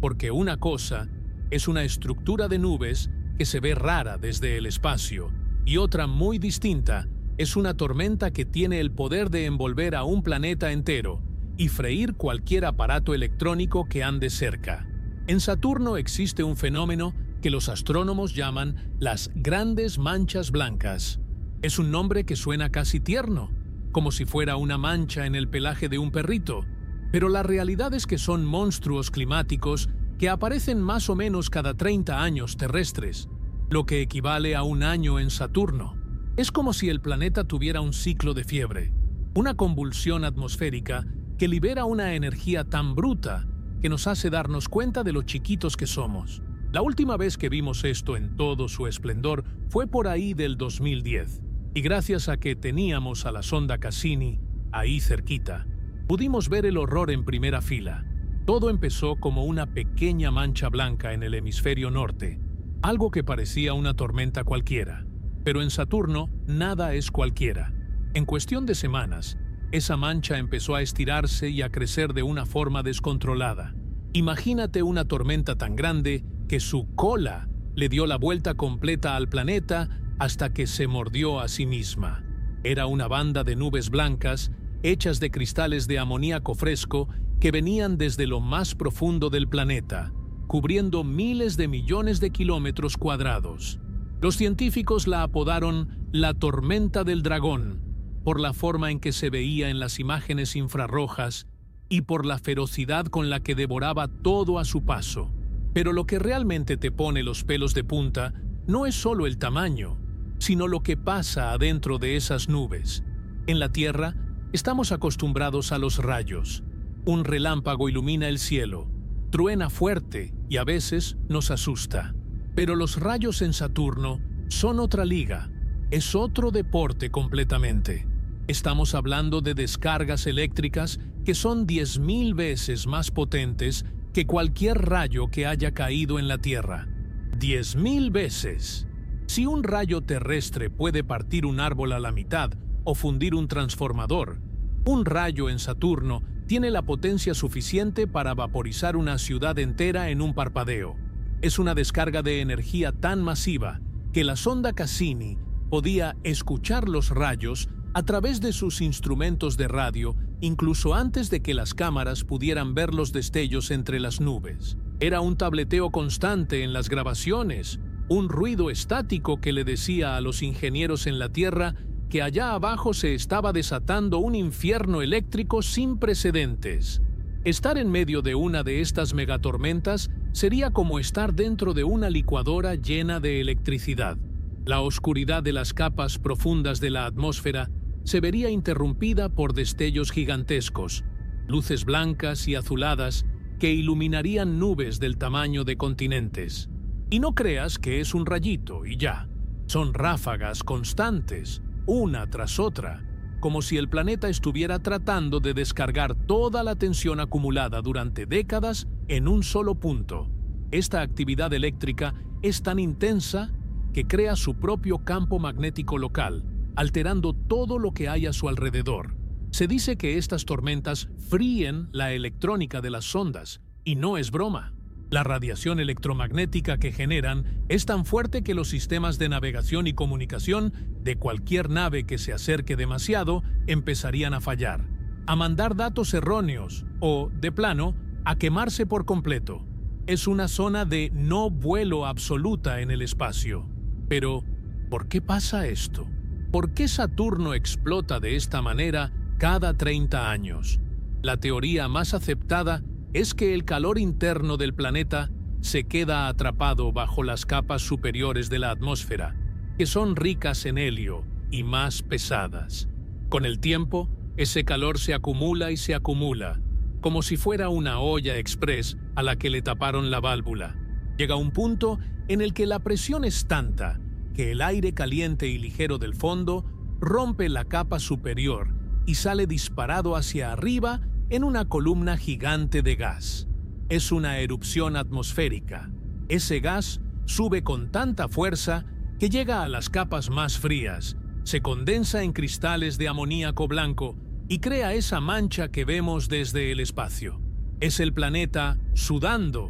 porque una cosa es una estructura de nubes que se ve rara desde el espacio, y otra muy distinta es una tormenta que tiene el poder de envolver a un planeta entero y freír cualquier aparato electrónico que ande cerca. En Saturno existe un fenómeno que los astrónomos llaman las grandes manchas blancas. Es un nombre que suena casi tierno, como si fuera una mancha en el pelaje de un perrito, pero la realidad es que son monstruos climáticos que aparecen más o menos cada treinta años terrestres, lo que equivale a un año en Saturno. Es como si el planeta tuviera un ciclo de fiebre, una convulsión atmosférica que libera una energía tan bruta que nos hace darnos cuenta de lo chiquitos que somos. La última vez que vimos esto en todo su esplendor fue por ahí del dos mil diez, y gracias a que teníamos a la sonda Cassini ahí cerquita, pudimos ver el horror en primera fila. Todo empezó como una pequeña mancha blanca en el hemisferio norte, algo que parecía una tormenta cualquiera. Pero en Saturno nada es cualquiera. En cuestión de semanas, esa mancha empezó a estirarse y a crecer de una forma descontrolada. Imagínate una tormenta tan grande que su cola le dio la vuelta completa al planeta hasta que se mordió a sí misma. Era una banda de nubes blancas hechas de cristales de amoníaco fresco que venían desde lo más profundo del planeta, cubriendo miles de millones de kilómetros cuadrados. Los científicos la apodaron la tormenta del dragón, por la forma en que se veía en las imágenes infrarrojas y por la ferocidad con la que devoraba todo a su paso. Pero lo que realmente te pone los pelos de punta no es solo el tamaño, sino lo que pasa adentro de esas nubes. En la Tierra, estamos acostumbrados a los rayos. Un relámpago ilumina el cielo, truena fuerte y a veces nos asusta. Pero los rayos en Saturno son otra liga, es otro deporte completamente. Estamos hablando de descargas eléctricas que son diez mil veces más potentes que cualquier rayo que haya caído en la Tierra. ¡Diez mil veces! Si un rayo terrestre puede partir un árbol a la mitad o fundir un transformador, un rayo en Saturno tiene la potencia suficiente para vaporizar una ciudad entera en un parpadeo. Es una descarga de energía tan masiva que la sonda Cassini podía escuchar los rayos a través de sus instrumentos de radio, incluso antes de que las cámaras pudieran ver los destellos entre las nubes. Era un tableteo constante en las grabaciones, un ruido estático que le decía a los ingenieros en la Tierra que allá abajo se estaba desatando un infierno eléctrico sin precedentes. Estar en medio de una de estas megatormentas sería como estar dentro de una licuadora llena de electricidad. La oscuridad de las capas profundas de la atmósfera se vería interrumpida por destellos gigantescos, luces blancas y azuladas que iluminarían nubes del tamaño de continentes. Y no creas que es un rayito y ya. Son ráfagas constantes, una tras otra, como si el planeta estuviera tratando de descargar toda la tensión acumulada durante décadas en un solo punto. Esta actividad eléctrica es tan intensa que crea su propio campo magnético local, alterando todo lo que hay a su alrededor. Se dice que estas tormentas fríen la electrónica de las sondas, y no es broma. La radiación electromagnética que generan es tan fuerte que los sistemas de navegación y comunicación de cualquier nave que se acerque demasiado empezarían a fallar, a mandar datos erróneos o, de plano, a quemarse por completo. Es una zona de no vuelo absoluta en el espacio. Pero, ¿por qué pasa esto? ¿Por qué Saturno explota de esta manera cada treinta años? La teoría más aceptada es que el calor interno del planeta se queda atrapado bajo las capas superiores de la atmósfera, que son ricas en helio y más pesadas. Con el tiempo, ese calor se acumula y se acumula, como si fuera una olla express a la que le taparon la válvula. Llega un punto en el que la presión es tanta que el aire caliente y ligero del fondo rompe la capa superior y sale disparado hacia arriba en una columna gigante de gas. Es una erupción atmosférica. Ese gas sube con tanta fuerza que llega a las capas más frías, se condensa en cristales de amoníaco blanco y crea esa mancha que vemos desde el espacio. Es el planeta sudando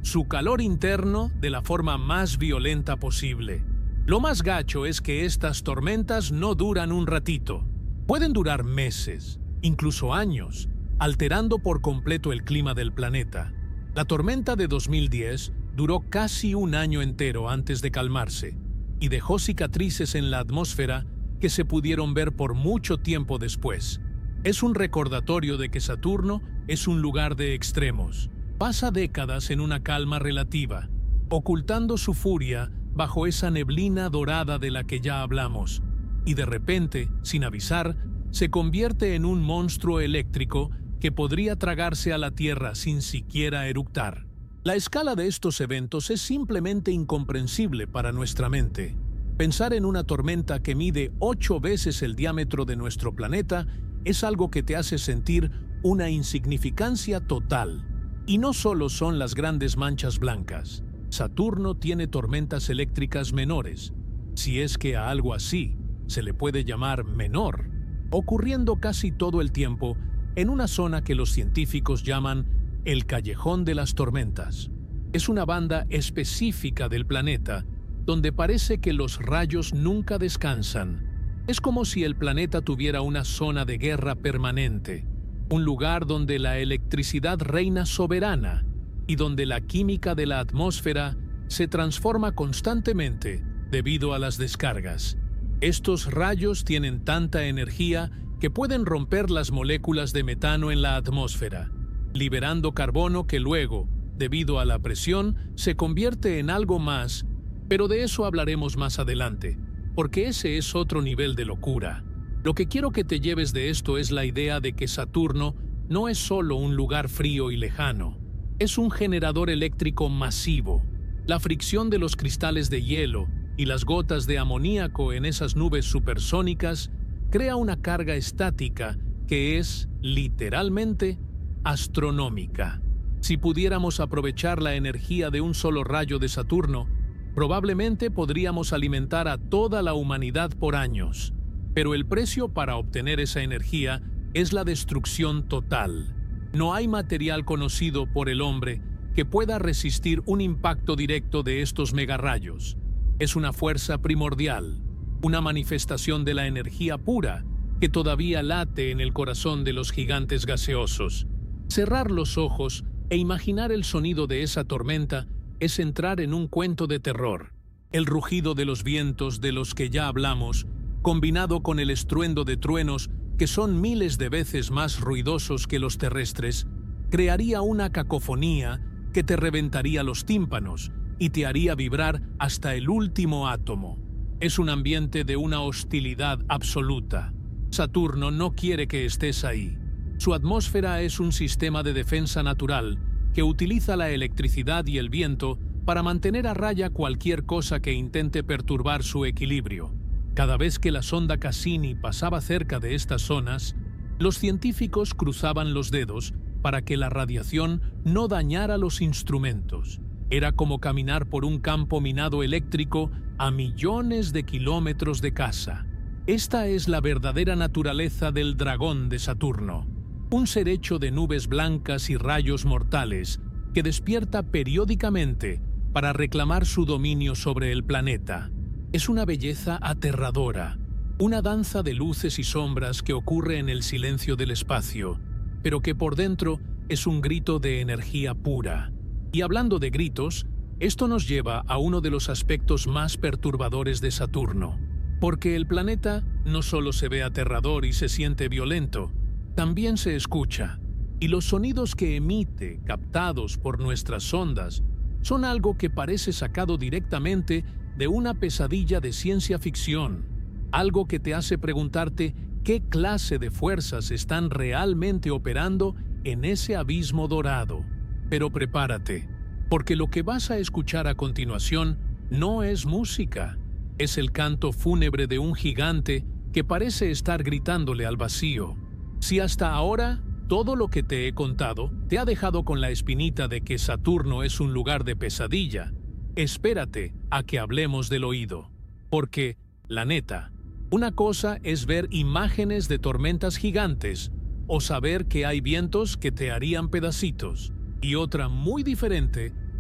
su calor interno de la forma más violenta posible. Lo más gacho es que estas tormentas no duran un ratito. Pueden durar meses, incluso años, alterando por completo el clima del planeta. La tormenta de dos mil diez duró casi un año entero antes de calmarse y dejó cicatrices en la atmósfera que se pudieron ver por mucho tiempo después. Es un recordatorio de que Saturno es un lugar de extremos. Pasa décadas en una calma relativa, ocultando su furia bajo esa neblina dorada de la que ya hablamos, y de repente, sin avisar, se convierte en un monstruo eléctrico que podría tragarse a la Tierra sin siquiera eructar. La escala de estos eventos es simplemente incomprensible para nuestra mente. Pensar en una tormenta que mide ocho veces el diámetro de nuestro planeta es algo que te hace sentir una insignificancia total. Y no solo son las grandes manchas blancas. Saturno tiene tormentas eléctricas menores, si es que a algo así se le puede llamar menor, ocurriendo casi todo el tiempo en una zona que los científicos llaman el Callejón de las Tormentas. Es una banda específica del planeta donde parece que los rayos nunca descansan. Es como si el planeta tuviera una zona de guerra permanente, un lugar donde la electricidad reina soberana y donde la química de la atmósfera se transforma constantemente debido a las descargas. Estos rayos tienen tanta energía que pueden romper las moléculas de metano en la atmósfera, liberando carbono que luego, debido a la presión, se convierte en algo más, pero de eso hablaremos más adelante, porque ese es otro nivel de locura. Lo que quiero que te lleves de esto es la idea de que Saturno no es solo un lugar frío y lejano. Es un generador eléctrico masivo. La fricción de los cristales de hielo y las gotas de amoníaco en esas nubes supersónicas crea una carga estática que es, literalmente, astronómica. Si pudiéramos aprovechar la energía de un solo rayo de Saturno, probablemente podríamos alimentar a toda la humanidad por años. Pero el precio para obtener esa energía es la destrucción total. No hay material conocido por el hombre que pueda resistir un impacto directo de estos megarrayos. Es una fuerza primordial, una manifestación de la energía pura que todavía late en el corazón de los gigantes gaseosos. Cerrar los ojos e imaginar el sonido de esa tormenta es entrar en un cuento de terror. El rugido de los vientos de los que ya hablamos, combinado con el estruendo de truenos que son miles de veces más ruidosos que los terrestres, crearía una cacofonía que te reventaría los tímpanos y te haría vibrar hasta el último átomo. Es un ambiente de una hostilidad absoluta. Saturno no quiere que estés ahí. Su atmósfera es un sistema de defensa natural que utiliza la electricidad y el viento para mantener a raya cualquier cosa que intente perturbar su equilibrio. Cada vez que la sonda Cassini pasaba cerca de estas zonas, los científicos cruzaban los dedos para que la radiación no dañara los instrumentos. Era como caminar por un campo minado eléctrico a millones de kilómetros de casa. Esta es la verdadera naturaleza del dragón de Saturno, un ser hecho de nubes blancas y rayos mortales que despierta periódicamente para reclamar su dominio sobre el planeta. Es una belleza aterradora, una danza de luces y sombras que ocurre en el silencio del espacio, pero que por dentro es un grito de energía pura. Y hablando de gritos, esto nos lleva a uno de los aspectos más perturbadores de Saturno, porque el planeta no solo se ve aterrador y se siente violento, también se escucha, y los sonidos que emite, captados por nuestras sondas, son algo que parece sacado directamente de una pesadilla de ciencia ficción, algo que te hace preguntarte qué clase de fuerzas están realmente operando en ese abismo dorado. Pero prepárate, porque lo que vas a escuchar a continuación no es música, es el canto fúnebre de un gigante que parece estar gritándole al vacío. Si hasta ahora todo lo que te he contado te ha dejado con la espinita de que Saturno es un lugar de pesadilla, espérate a que hablemos del oído, porque, la neta, una cosa es ver imágenes de tormentas gigantes o saber que hay vientos que te harían pedacitos, y otra muy diferente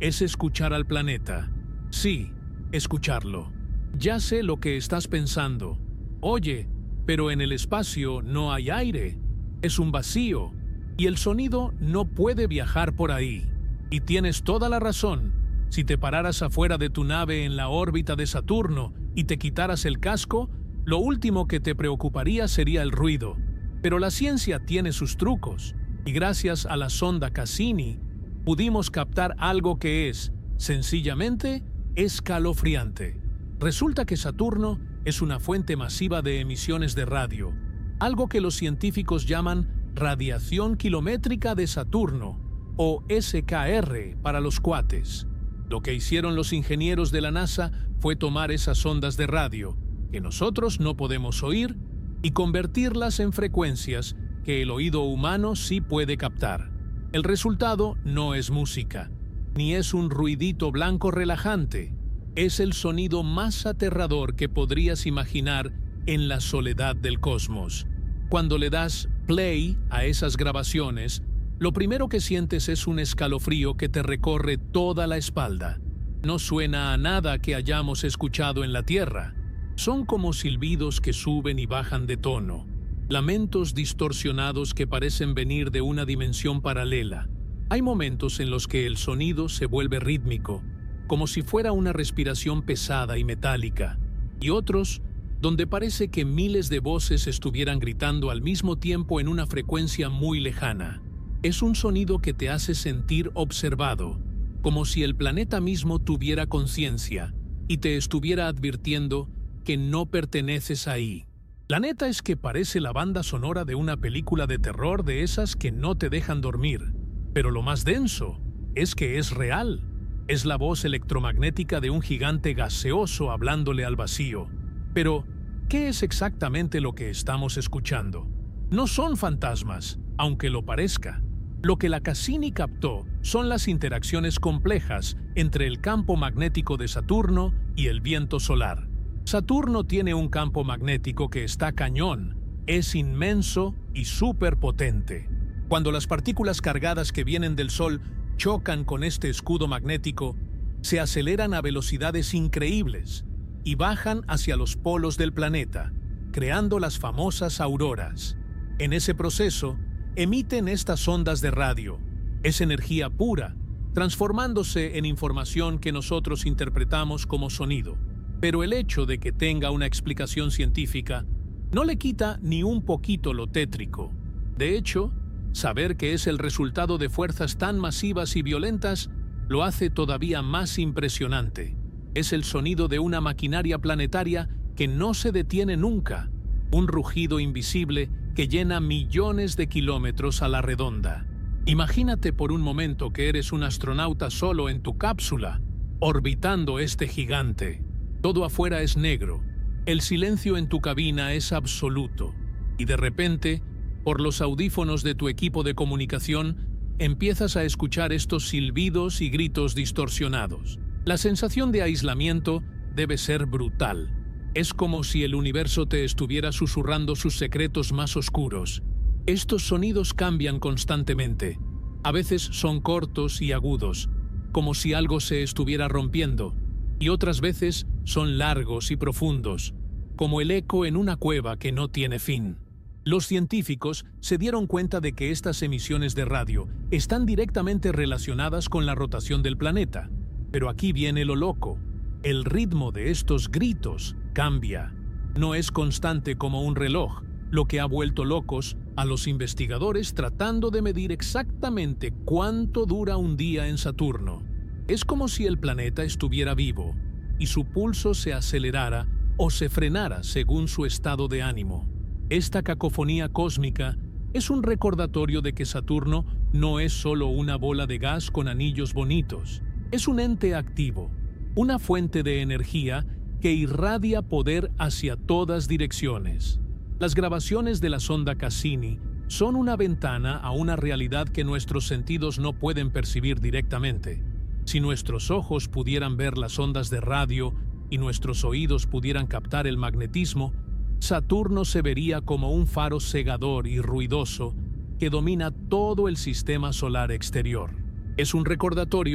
es escuchar al planeta. Sí, escucharlo. Ya sé lo que estás pensando. Oye, pero en el espacio no hay aire. Es un vacío. Y el sonido no puede viajar por ahí. Y tienes toda la razón. Si te pararas afuera de tu nave en la órbita de Saturno y te quitaras el casco, lo último que te preocuparía sería el ruido. Pero la ciencia tiene sus trucos. Y gracias a la sonda Cassini, pudimos captar algo que es, sencillamente, escalofriante. Resulta que Saturno es una fuente masiva de emisiones de radio, algo que los científicos llaman radiación kilométrica de Saturno, o S K R para los cuates. Lo que hicieron los ingenieros de la NASA fue tomar esas ondas de radio, que nosotros no podemos oír, y convertirlas en frecuencias que el oído humano sí puede captar. El resultado no es música, ni es un ruidito blanco relajante. Es el sonido más aterrador que podrías imaginar en la soledad del cosmos. Cuando le das play a esas grabaciones, lo primero que sientes es un escalofrío que te recorre toda la espalda. No suena a nada que hayamos escuchado en la Tierra. Son como silbidos que suben y bajan de tono, lamentos distorsionados que parecen venir de una dimensión paralela. Hay momentos en los que el sonido se vuelve rítmico, como si fuera una respiración pesada y metálica, y otros donde parece que miles de voces estuvieran gritando al mismo tiempo en una frecuencia muy lejana. Es un sonido que te hace sentir observado, como si el planeta mismo tuviera conciencia y te estuviera advirtiendo que no perteneces ahí. La neta es que parece la banda sonora de una película de terror de esas que no te dejan dormir. Pero lo más denso es que es real. Es la voz electromagnética de un gigante gaseoso hablándole al vacío. Pero, ¿qué es exactamente lo que estamos escuchando? No son fantasmas, aunque lo parezca. Lo que la Cassini captó son las interacciones complejas entre el campo magnético de Saturno y el viento solar. Saturno tiene un campo magnético que está cañón, es inmenso y súper potente. Cuando las partículas cargadas que vienen del Sol chocan con este escudo magnético, se aceleran a velocidades increíbles y bajan hacia los polos del planeta, creando las famosas auroras. En ese proceso, emiten estas ondas de radio. Es energía pura, transformándose en información que nosotros interpretamos como sonido. Pero el hecho de que tenga una explicación científica no le quita ni un poquito lo tétrico. De hecho, saber que es el resultado de fuerzas tan masivas y violentas lo hace todavía más impresionante. Es el sonido de una maquinaria planetaria que no se detiene nunca, un rugido invisible que llena millones de kilómetros a la redonda. Imagínate por un momento que eres un astronauta solo en tu cápsula, orbitando este gigante. Todo afuera es negro, el silencio en tu cabina es absoluto, y de repente, por los audífonos de tu equipo de comunicación, empiezas a escuchar estos silbidos y gritos distorsionados. La sensación de aislamiento debe ser brutal. Es como si el universo te estuviera susurrando sus secretos más oscuros. Estos sonidos cambian constantemente. A veces son cortos y agudos, como si algo se estuviera rompiendo, y otras veces son largos y profundos, como el eco en una cueva que no tiene fin. Los científicos se dieron cuenta de que estas emisiones de radio están directamente relacionadas con la rotación del planeta. Pero aquí viene lo loco. El ritmo de estos gritos cambia. No es constante como un reloj, lo que ha vuelto locos a los investigadores tratando de medir exactamente cuánto dura un día en Saturno. Es como si el planeta estuviera vivo y su pulso se acelerara o se frenara según su estado de ánimo. Esta cacofonía cósmica es un recordatorio de que Saturno no es solo una bola de gas con anillos bonitos. Es un ente activo, una fuente de energía que irradia poder hacia todas direcciones. Las grabaciones de la sonda Cassini son una ventana a una realidad que nuestros sentidos no pueden percibir directamente. Si nuestros ojos pudieran ver las ondas de radio y nuestros oídos pudieran captar el magnetismo, Saturno se vería como un faro cegador y ruidoso que domina todo el sistema solar exterior. Es un recordatorio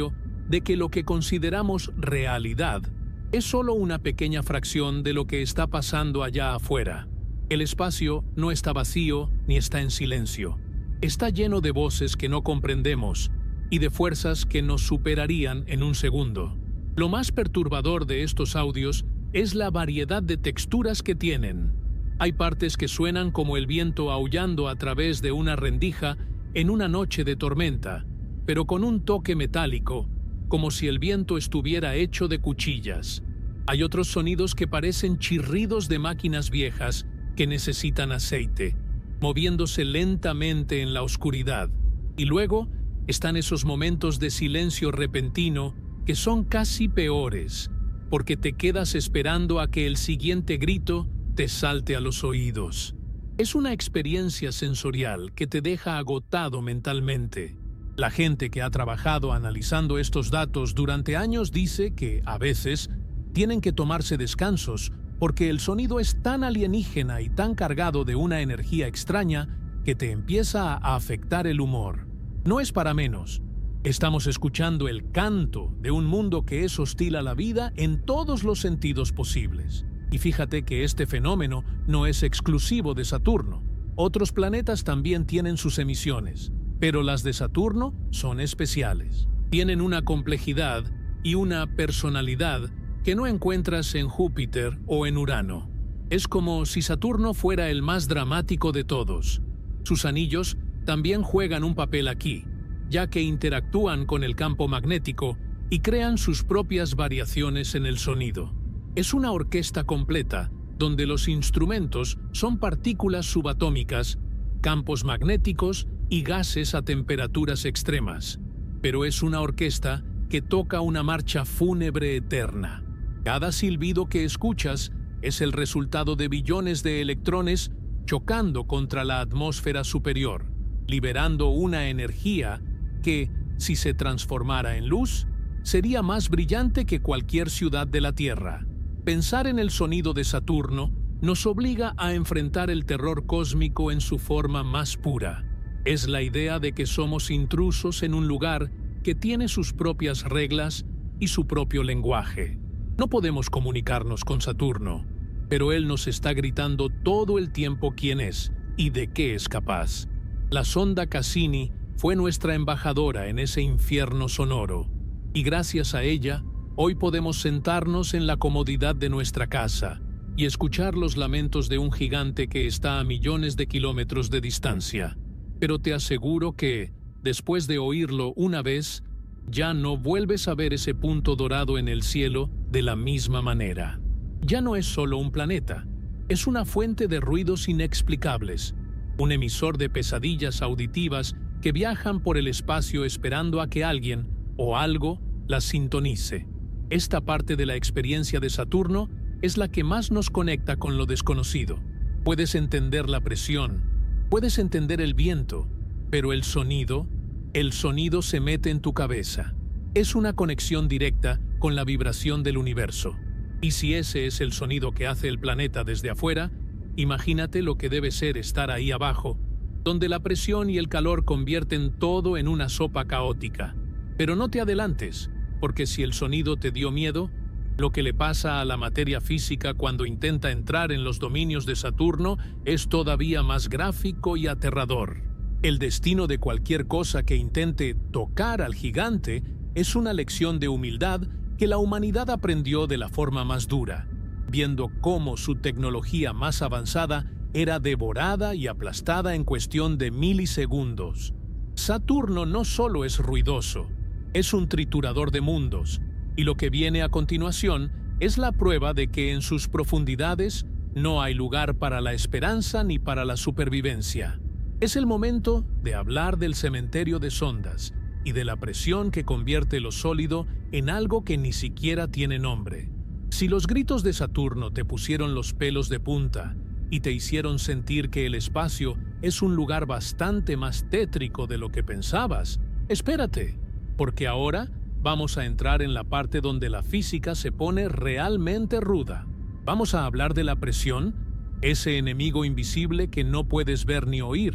de que lo que consideramos realidad es solo una pequeña fracción de lo que está pasando allá afuera. El espacio no está vacío ni está en silencio. Está lleno de voces que no comprendemos y de fuerzas que nos superarían en un segundo. Lo más perturbador de estos audios es la variedad de texturas que tienen. Hay partes que suenan como el viento aullando a través de una rendija en una noche de tormenta, pero con un toque metálico, como si el viento estuviera hecho de cuchillas. Hay otros sonidos que parecen chirridos de máquinas viejas que necesitan aceite, moviéndose lentamente en la oscuridad. Y luego están esos momentos de silencio repentino que son casi peores, porque te quedas esperando a que el siguiente grito te salte a los oídos. Es una experiencia sensorial que te deja agotado mentalmente. La gente que ha trabajado analizando estos datos durante años dice que, a veces, tienen que tomarse descansos porque el sonido es tan alienígena y tan cargado de una energía extraña que te empieza a afectar el humor. No es para menos. Estamos escuchando el canto de un mundo que es hostil a la vida en todos los sentidos posibles. Y fíjate que este fenómeno no es exclusivo de Saturno. Otros planetas también tienen sus emisiones, pero las de Saturno son especiales. Tienen una complejidad y una personalidad que no encuentras en Júpiter o en Urano. Es como si Saturno fuera el más dramático de todos. Sus anillos también juegan un papel aquí, ya que interactúan con el campo magnético y crean sus propias variaciones en el sonido. Es una orquesta completa, donde los instrumentos son partículas subatómicas, campos magnéticos y gases a temperaturas extremas. Pero es una orquesta que toca una marcha fúnebre eterna. Cada silbido que escuchas es el resultado de billones de electrones chocando contra la atmósfera superior, liberando una energía que, si se transformara en luz, sería más brillante que cualquier ciudad de la Tierra. Pensar en el sonido de Saturno nos obliga a enfrentar el terror cósmico en su forma más pura. Es la idea de que somos intrusos en un lugar que tiene sus propias reglas y su propio lenguaje. No podemos comunicarnos con Saturno, pero él nos está gritando todo el tiempo quién es y de qué es capaz. La sonda Cassini fue nuestra embajadora en ese infierno sonoro, y gracias a ella, hoy podemos sentarnos en la comodidad de nuestra casa y escuchar los lamentos de un gigante que está a millones de kilómetros de distancia. Pero te aseguro que, después de oírlo una vez, ya no vuelves a ver ese punto dorado en el cielo de la misma manera. Ya no es solo un planeta, es una fuente de ruidos inexplicables, un emisor de pesadillas auditivas que viajan por el espacio esperando a que alguien o algo las sintonice. Esta parte de la experiencia de Saturno es la que más nos conecta con lo desconocido. Puedes entender la presión, puedes entender el viento, pero el sonido, el sonido se mete en tu cabeza. Es una conexión directa con la vibración del universo. Y si ese es el sonido que hace el planeta desde afuera, imagínate lo que debe ser estar ahí abajo, donde la presión y el calor convierten todo en una sopa caótica. Pero no te adelantes, porque si el sonido te dio miedo, lo que le pasa a la materia física cuando intenta entrar en los dominios de Saturno es todavía más gráfico y aterrador. El destino de cualquier cosa que intente tocar al gigante es una lección de humildad que la humanidad aprendió de la forma más dura, viendo cómo su tecnología más avanzada era devorada y aplastada en cuestión de milisegundos. Saturno no solo es ruidoso, es un triturador de mundos, y lo que viene a continuación es la prueba de que en sus profundidades no hay lugar para la esperanza ni para la supervivencia. Es el momento de hablar del cementerio de sondas y de la presión que convierte lo sólido en algo que ni siquiera tiene nombre. Si los gritos de Saturno te pusieron los pelos de punta y te hicieron sentir que el espacio es un lugar bastante más tétrico de lo que pensabas, espérate, porque ahora vamos a entrar en la parte donde la física se pone realmente ruda. Vamos a hablar de la presión, ese enemigo invisible que no puedes ver ni oír,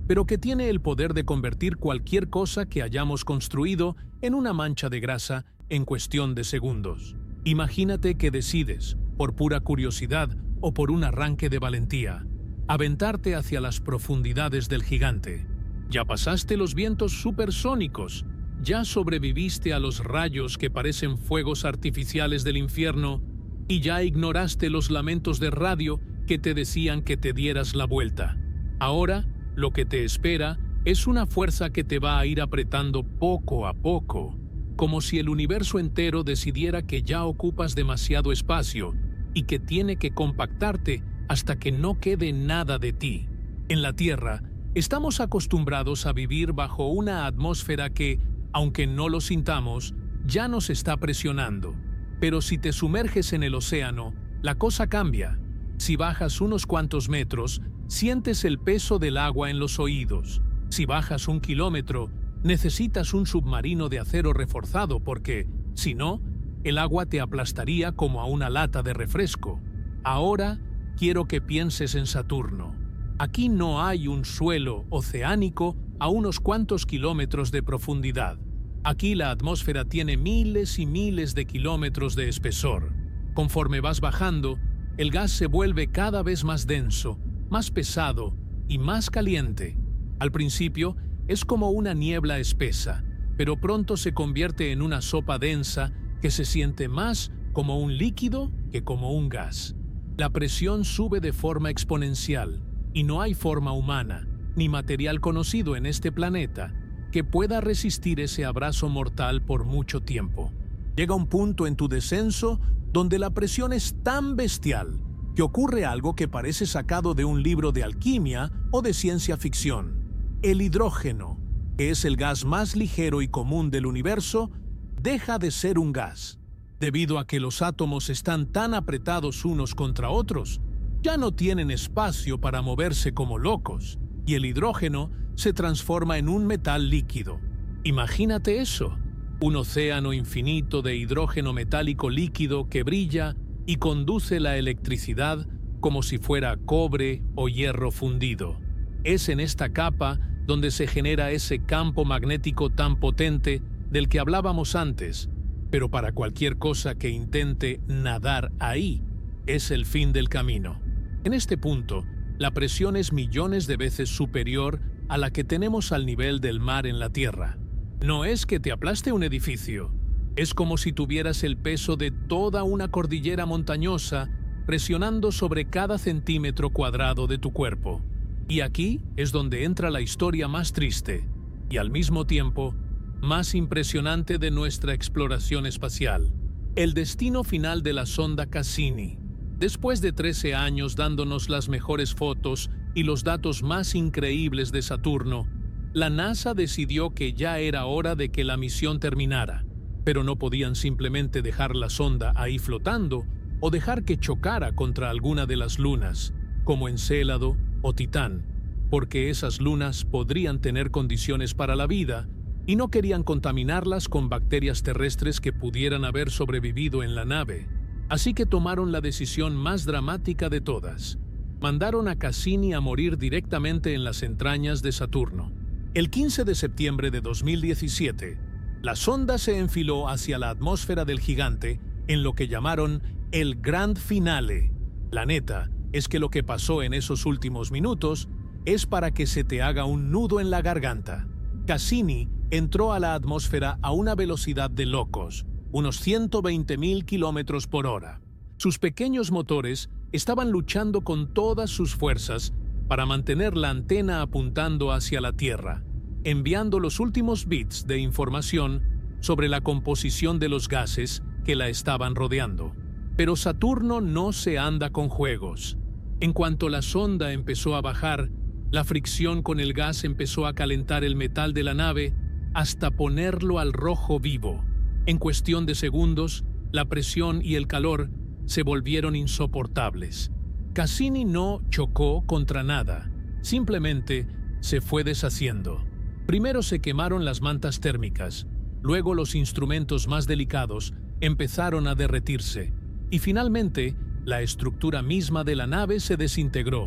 pero que tiene el poder de convertir cualquier cosa que hayamos construido en una mancha de grasa en cuestión de segundos. Imagínate que decides, por pura curiosidad o por un arranque de valentía, aventarte hacia las profundidades del gigante. Ya pasaste los vientos supersónicos, ya sobreviviste a los rayos que parecen fuegos artificiales del infierno y ya ignoraste los lamentos de radio que te decían que te dieras la vuelta. Ahora, lo que te espera es una fuerza que te va a ir apretando poco a poco, como si el universo entero decidiera que ya ocupas demasiado espacio y que tiene que compactarte hasta que no quede nada de ti. En la Tierra, estamos acostumbrados a vivir bajo una atmósfera que, aunque no lo sintamos, ya nos está presionando. Pero si te sumerges en el océano, la cosa cambia. Si bajas unos cuantos metros, sientes el peso del agua en los oídos. Si bajas un kilómetro, necesitas un submarino de acero reforzado porque, si no, el agua te aplastaría como a una lata de refresco. Ahora, quiero que pienses en Saturno. Aquí no hay un suelo oceánico a unos cuantos kilómetros de profundidad. Aquí la atmósfera tiene miles y miles de kilómetros de espesor. Conforme vas bajando, el gas se vuelve cada vez más denso, más pesado y más caliente. Al principio es como una niebla espesa, pero pronto se convierte en una sopa densa que se siente más como un líquido que como un gas. La presión sube de forma exponencial y no hay forma humana ni material conocido en este planeta que pueda resistir ese abrazo mortal por mucho tiempo. Llega un punto en tu descenso donde la presión es tan bestial que ocurre algo que parece sacado de un libro de alquimia o de ciencia ficción. El hidrógeno, que es el gas más ligero y común del universo, deja de ser un gas. Debido a que los átomos están tan apretados unos contra otros, ya no tienen espacio para moverse como locos, y el hidrógeno se transforma en un metal líquido. Imagínate eso, un océano infinito de hidrógeno metálico líquido que brilla y conduce la electricidad como si fuera cobre o hierro fundido. Es en esta capa donde se genera ese campo magnético tan potente del que hablábamos antes, pero para cualquier cosa que intente nadar ahí, es el fin del camino. En este punto, la presión es millones de veces superior a la que tenemos al nivel del mar en la Tierra. No es que te aplaste un edificio, es como si tuvieras el peso de toda una cordillera montañosa presionando sobre cada centímetro cuadrado de tu cuerpo. Y aquí es donde entra la historia más triste y al mismo tiempo más impresionante de nuestra exploración espacial. El destino final de la sonda Cassini. Después de trece años dándonos las mejores fotos y los datos más increíbles de Saturno, la NASA decidió que ya era hora de que la misión terminara, pero no podían simplemente dejar la sonda ahí flotando o dejar que chocara contra alguna de las lunas, como Encélado o Titán, porque esas lunas podrían tener condiciones para la vida y no querían contaminarlas con bacterias terrestres que pudieran haber sobrevivido en la nave. Así que tomaron la decisión más dramática de todas. Mandaron a Cassini a morir directamente en las entrañas de Saturno. El quince de septiembre de dos mil diecisiete, la sonda se enfiló hacia la atmósfera del gigante en lo que llamaron el Grand Finale. La neta es que lo que pasó en esos últimos minutos es para que se te haga un nudo en la garganta. Cassini entró a la atmósfera a una velocidad de locos, unos ciento veinte mil kilómetros por hora. Sus pequeños motores estaban luchando con todas sus fuerzas para mantener la antena apuntando hacia la Tierra, enviando los últimos bits de información sobre la composición de los gases que la estaban rodeando. Pero Saturno no se anda con juegos. En cuanto la sonda empezó a bajar, la fricción con el gas empezó a calentar el metal de la nave hasta ponerlo al rojo vivo. En cuestión de segundos, la presión y el calor se volvieron insoportables. Cassini no chocó contra nada, simplemente se fue deshaciendo. Primero se quemaron las mantas térmicas, luego los instrumentos más delicados empezaron a derretirse, y finalmente la estructura misma de la nave se desintegró,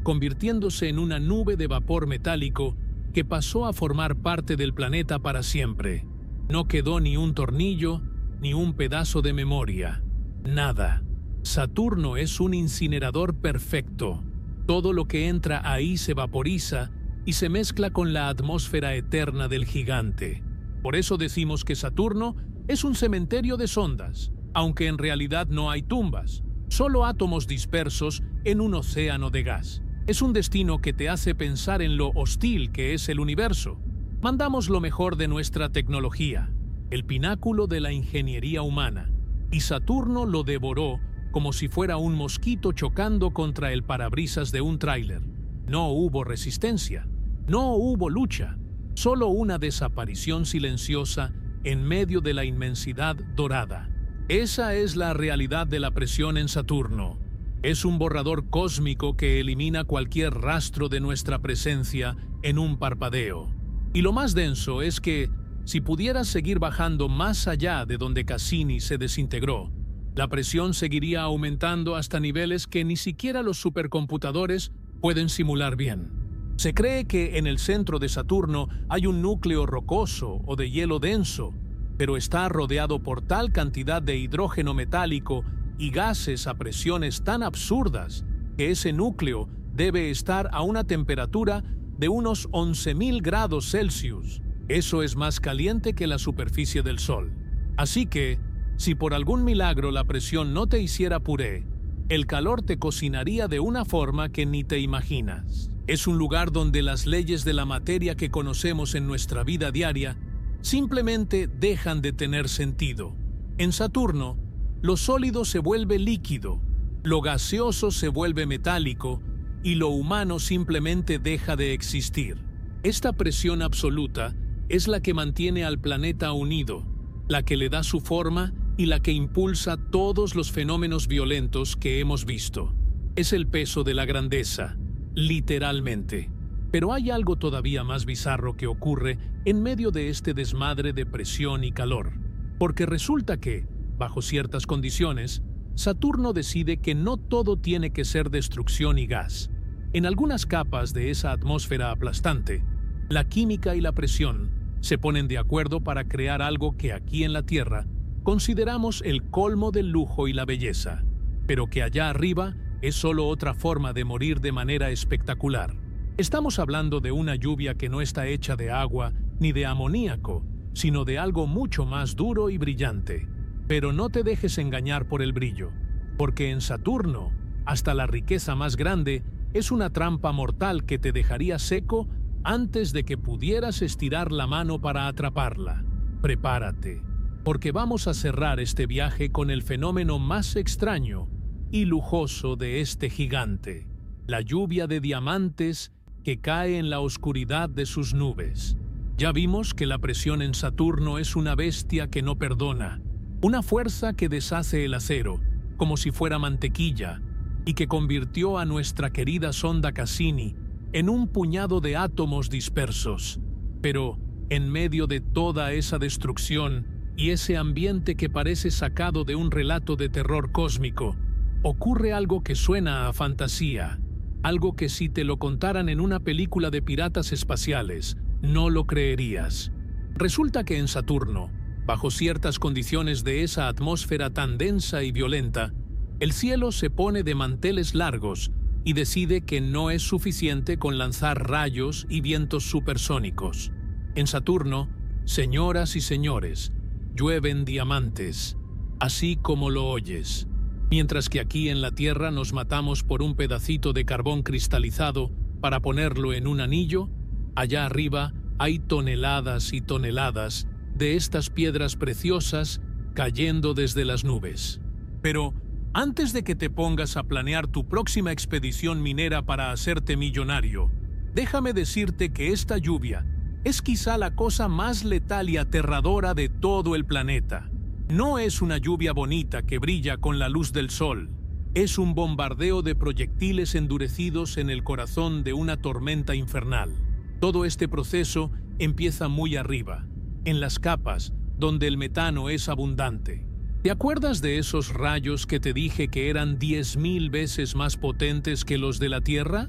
convirtiéndose en una nube de vapor metálico que pasó a formar parte del planeta para siempre. No quedó ni un tornillo, ni un pedazo de memoria. Nada. Saturno es un incinerador perfecto. Todo lo que entra ahí se vaporiza y se mezcla con la atmósfera eterna del gigante. Por eso decimos que Saturno es un cementerio de sondas, aunque en realidad no hay tumbas, solo átomos dispersos en un océano de gas. Es un destino que te hace pensar en lo hostil que es el universo. Mandamos lo mejor de nuestra tecnología, el pináculo de la ingeniería humana, y Saturno lo devoró como si fuera un mosquito chocando contra el parabrisas de un tráiler. No hubo resistencia, no hubo lucha, solo una desaparición silenciosa en medio de la inmensidad dorada. Esa es la realidad de la presión en Saturno. Es un borrador cósmico que elimina cualquier rastro de nuestra presencia en un parpadeo. Y lo más denso es que, si pudieras seguir bajando más allá de donde Cassini se desintegró, la presión seguiría aumentando hasta niveles que ni siquiera los supercomputadores pueden simular bien. Se cree que en el centro de Saturno hay un núcleo rocoso o de hielo denso, pero está rodeado por tal cantidad de hidrógeno metálico y gases a presiones tan absurdas que ese núcleo debe estar a una temperatura de unos once mil grados Celsius. Eso es más caliente que la superficie del Sol. Así que, si por algún milagro la presión no te hiciera puré, el calor te cocinaría de una forma que ni te imaginas. Es un lugar donde las leyes de la materia que conocemos en nuestra vida diaria simplemente dejan de tener sentido. En Saturno, lo sólido se vuelve líquido, lo gaseoso se vuelve metálico y lo humano simplemente deja de existir. Esta presión absoluta es la que mantiene al planeta unido, la que le da su forma y la que impulsa todos los fenómenos violentos que hemos visto. Es el peso de la grandeza, literalmente. Pero hay algo todavía más bizarro que ocurre en medio de este desmadre de presión y calor. Porque resulta que, bajo ciertas condiciones, Saturno decide que no todo tiene que ser destrucción y gas. En algunas capas de esa atmósfera aplastante, la química y la presión se ponen de acuerdo para crear algo que aquí en la Tierra consideramos el colmo del lujo y la belleza, pero que allá arriba es solo otra forma de morir de manera espectacular. Estamos hablando de una lluvia que no está hecha de agua ni de amoníaco, sino de algo mucho más duro y brillante. Pero no te dejes engañar por el brillo, porque en Saturno, hasta la riqueza más grande es una trampa mortal que te dejaría seco antes de que pudieras estirar la mano para atraparla. Prepárate, porque vamos a cerrar este viaje con el fenómeno más extraño y lujoso de este gigante, la lluvia de diamantes que cae en la oscuridad de sus nubes. Ya vimos que la presión en Saturno es una bestia que no perdona, una fuerza que deshace el acero, como si fuera mantequilla, y que convirtió a nuestra querida sonda Cassini en un puñado de átomos dispersos. Pero, en medio de toda esa destrucción y ese ambiente que parece sacado de un relato de terror cósmico, ocurre algo que suena a fantasía, algo que si te lo contaran en una película de piratas espaciales, no lo creerías. Resulta que en Saturno, bajo ciertas condiciones de esa atmósfera tan densa y violenta, el cielo se pone de manteles largos y decide que no es suficiente con lanzar rayos y vientos supersónicos. En Saturno, señoras y señores, llueven diamantes, así como lo oyes. Mientras que aquí en la Tierra nos matamos por un pedacito de carbón cristalizado para ponerlo en un anillo, allá arriba hay toneladas y toneladas de estas piedras preciosas cayendo desde las nubes. Pero antes de que te pongas a planear tu próxima expedición minera para hacerte millonario, déjame decirte que esta lluvia es quizá la cosa más letal y aterradora de todo el planeta. No es una lluvia bonita que brilla con la luz del sol. Es un bombardeo de proyectiles endurecidos en el corazón de una tormenta infernal. Todo este proceso empieza muy arriba, en las capas donde el metano es abundante. ¿Te acuerdas de esos rayos que te dije que eran diez mil veces más potentes que los de la Tierra?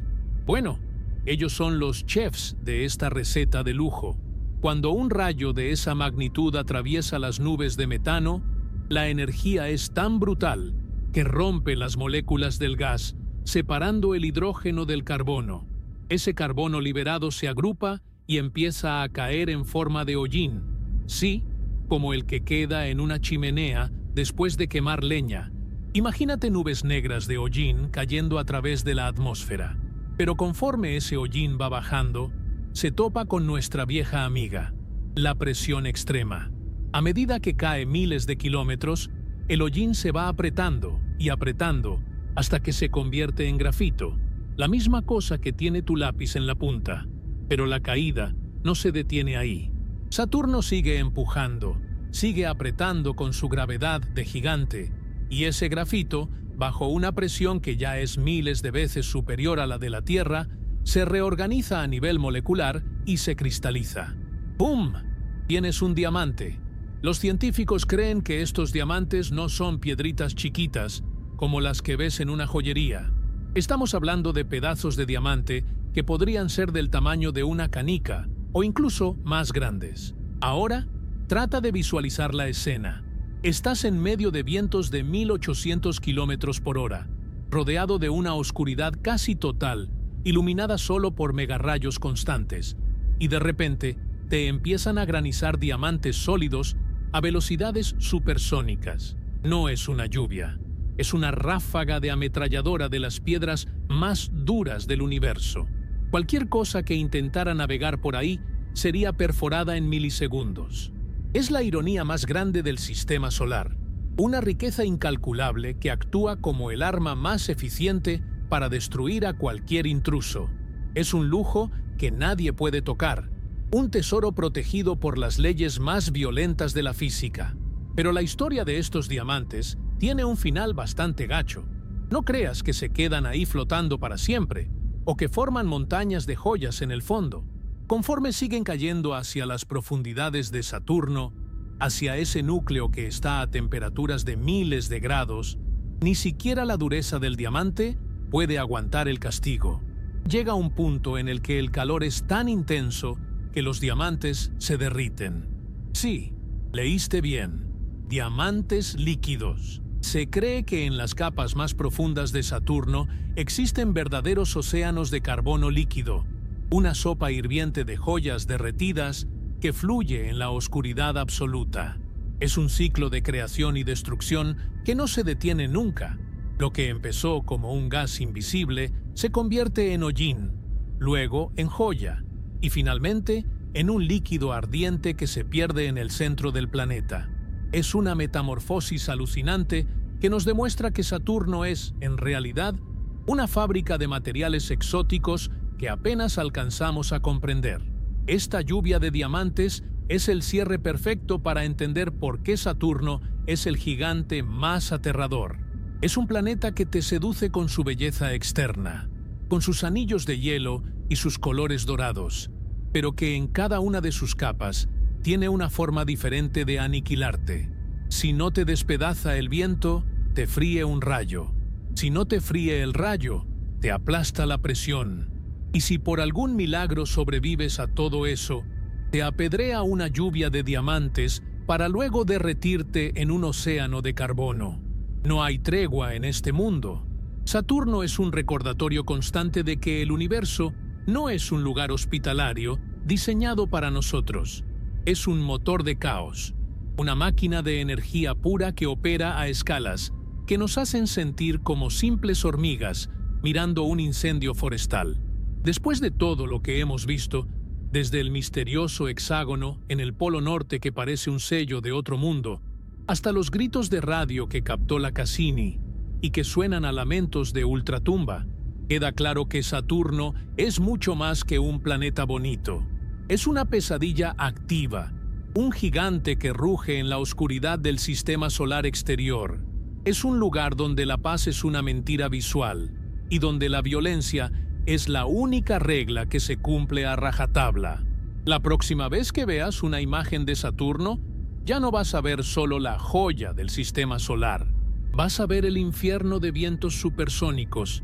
Bueno, ellos son los chefs de esta receta de lujo. Cuando un rayo de esa magnitud atraviesa las nubes de metano, la energía es tan brutal que rompe las moléculas del gas, separando el hidrógeno del carbono. Ese carbono liberado se agrupa y empieza a caer en forma de hollín, sí, como el que queda en una chimenea después de quemar leña. Imagínate nubes negras de hollín cayendo a través de la atmósfera. Pero conforme ese hollín va bajando, se topa con nuestra vieja amiga, la presión extrema. A medida que cae miles de kilómetros, el hollín se va apretando y apretando hasta que se convierte en grafito, la misma cosa que tiene tu lápiz en la punta. Pero la caída no se detiene ahí. Saturno sigue empujando, sigue apretando con su gravedad de gigante, y ese grafito, bajo una presión que ya es miles de veces superior a la de la Tierra, se reorganiza a nivel molecular y se cristaliza. ¡Pum! Tienes un diamante. Los científicos creen que estos diamantes no son piedritas chiquitas, como las que ves en una joyería. Estamos hablando de pedazos de diamante que podrían ser del tamaño de una canica, o incluso más grandes. Ahora, trata de visualizar la escena. Estás en medio de vientos de mil ochocientos kilómetros por hora, rodeado de una oscuridad casi total, iluminada solo por megarrayos constantes, y de repente te empiezan a granizar diamantes sólidos a velocidades supersónicas. No es una lluvia, es una ráfaga de ametralladora de las piedras más duras del universo. Cualquier cosa que intentara navegar por ahí sería perforada en milisegundos. Es la ironía más grande del sistema solar, una riqueza incalculable que actúa como el arma más eficiente para destruir a cualquier intruso. Es un lujo que nadie puede tocar, un tesoro protegido por las leyes más violentas de la física. Pero la historia de estos diamantes tiene un final bastante gacho. No creas que se quedan ahí flotando para siempre, o que forman montañas de joyas en el fondo. Conforme siguen cayendo hacia las profundidades de Saturno, hacia ese núcleo que está a temperaturas de miles de grados, ni siquiera la dureza del diamante puede aguantar el castigo. Llega un punto en el que el calor es tan intenso que los diamantes se derriten. Sí, leíste bien. Diamantes líquidos. Se cree que en las capas más profundas de Saturno existen verdaderos océanos de carbono líquido, una sopa hirviente de joyas derretidas que fluye en la oscuridad absoluta. Es un ciclo de creación y destrucción que no se detiene nunca. Lo que empezó como un gas invisible se convierte en hollín, luego en joya y finalmente en un líquido ardiente que se pierde en el centro del planeta. Es una metamorfosis alucinante que nos demuestra que Saturno es, en realidad, una fábrica de materiales exóticos que apenas alcanzamos a comprender. Esta lluvia de diamantes es el cierre perfecto para entender por qué Saturno es el gigante más aterrador. Es un planeta que te seduce con su belleza externa, con sus anillos de hielo y sus colores dorados, pero que en cada una de sus capas tiene una forma diferente de aniquilarte. Si no te despedaza el viento, te fríe un rayo. Si no te fríe el rayo, te aplasta la presión. Y si por algún milagro sobrevives a todo eso, te apedrea una lluvia de diamantes para luego derretirte en un océano de carbono. No hay tregua en este mundo. Saturno es un recordatorio constante de que el universo no es un lugar hospitalario diseñado para nosotros. Es un motor de caos, una máquina de energía pura que opera a escalas que nos hacen sentir como simples hormigas mirando un incendio forestal. Después de todo lo que hemos visto, desde el misterioso hexágono en el polo norte que parece un sello de otro mundo, hasta los gritos de radio que captó la Cassini y que suenan a lamentos de ultratumba, queda claro que Saturno es mucho más que un planeta bonito. Es una pesadilla activa, un gigante que ruge en la oscuridad del sistema solar exterior. Es un lugar donde la paz es una mentira visual y donde la violencia es la única regla que se cumple a rajatabla. La próxima vez que veas una imagen de Saturno, ya no vas a ver solo la joya del sistema solar. Vas a ver el infierno de vientos supersónicos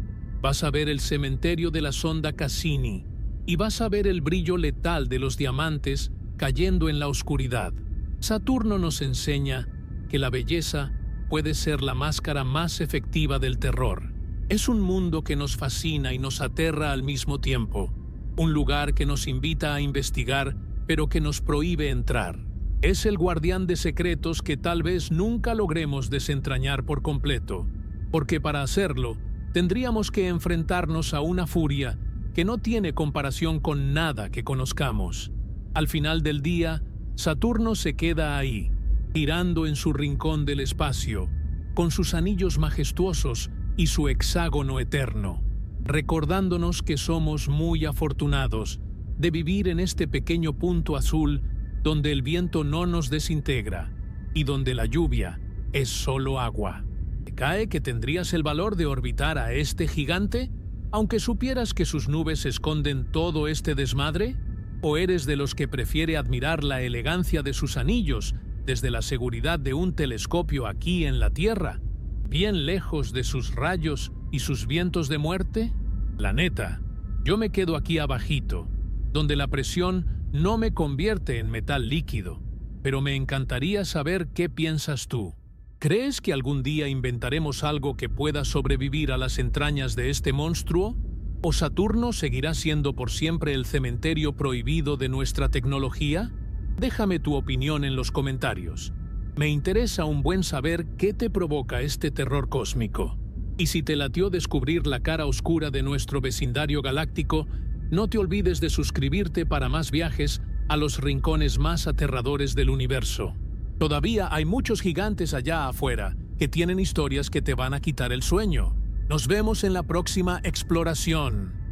Vas a ver el cementerio de la sonda Cassini y vas a ver el brillo letal de los diamantes cayendo en la oscuridad. Saturno nos enseña que la belleza puede ser la máscara más efectiva del terror. Es un mundo que nos fascina y nos aterra al mismo tiempo. Un lugar que nos invita a investigar, pero que nos prohíbe entrar. Es el guardián de secretos que tal vez nunca logremos desentrañar por completo, porque para hacerlo tendríamos que enfrentarnos a una furia que no tiene comparación con nada que conozcamos. Al final del día, Saturno se queda ahí, girando en su rincón del espacio, con sus anillos majestuosos y su hexágono eterno, recordándonos que somos muy afortunados de vivir en este pequeño punto azul donde el viento no nos desintegra y donde la lluvia es solo agua. ¿Te cae que tendrías el valor de orbitar a este gigante, aunque supieras que sus nubes esconden todo este desmadre? ¿O eres de los que prefiere admirar la elegancia de sus anillos desde la seguridad de un telescopio aquí en la Tierra, bien lejos de sus rayos y sus vientos de muerte? La neta, yo me quedo aquí abajito, donde la presión no me convierte en metal líquido, pero me encantaría saber qué piensas tú. ¿Crees que algún día inventaremos algo que pueda sobrevivir a las entrañas de este monstruo? ¿O Saturno seguirá siendo por siempre el cementerio prohibido de nuestra tecnología? Déjame tu opinión en los comentarios. Me interesa un buen saber qué te provoca este terror cósmico. Y si te latió descubrir la cara oscura de nuestro vecindario galáctico, no te olvides de suscribirte para más viajes a los rincones más aterradores del universo. Todavía hay muchos gigantes allá afuera que tienen historias que te van a quitar el sueño. Nos vemos en la próxima exploración.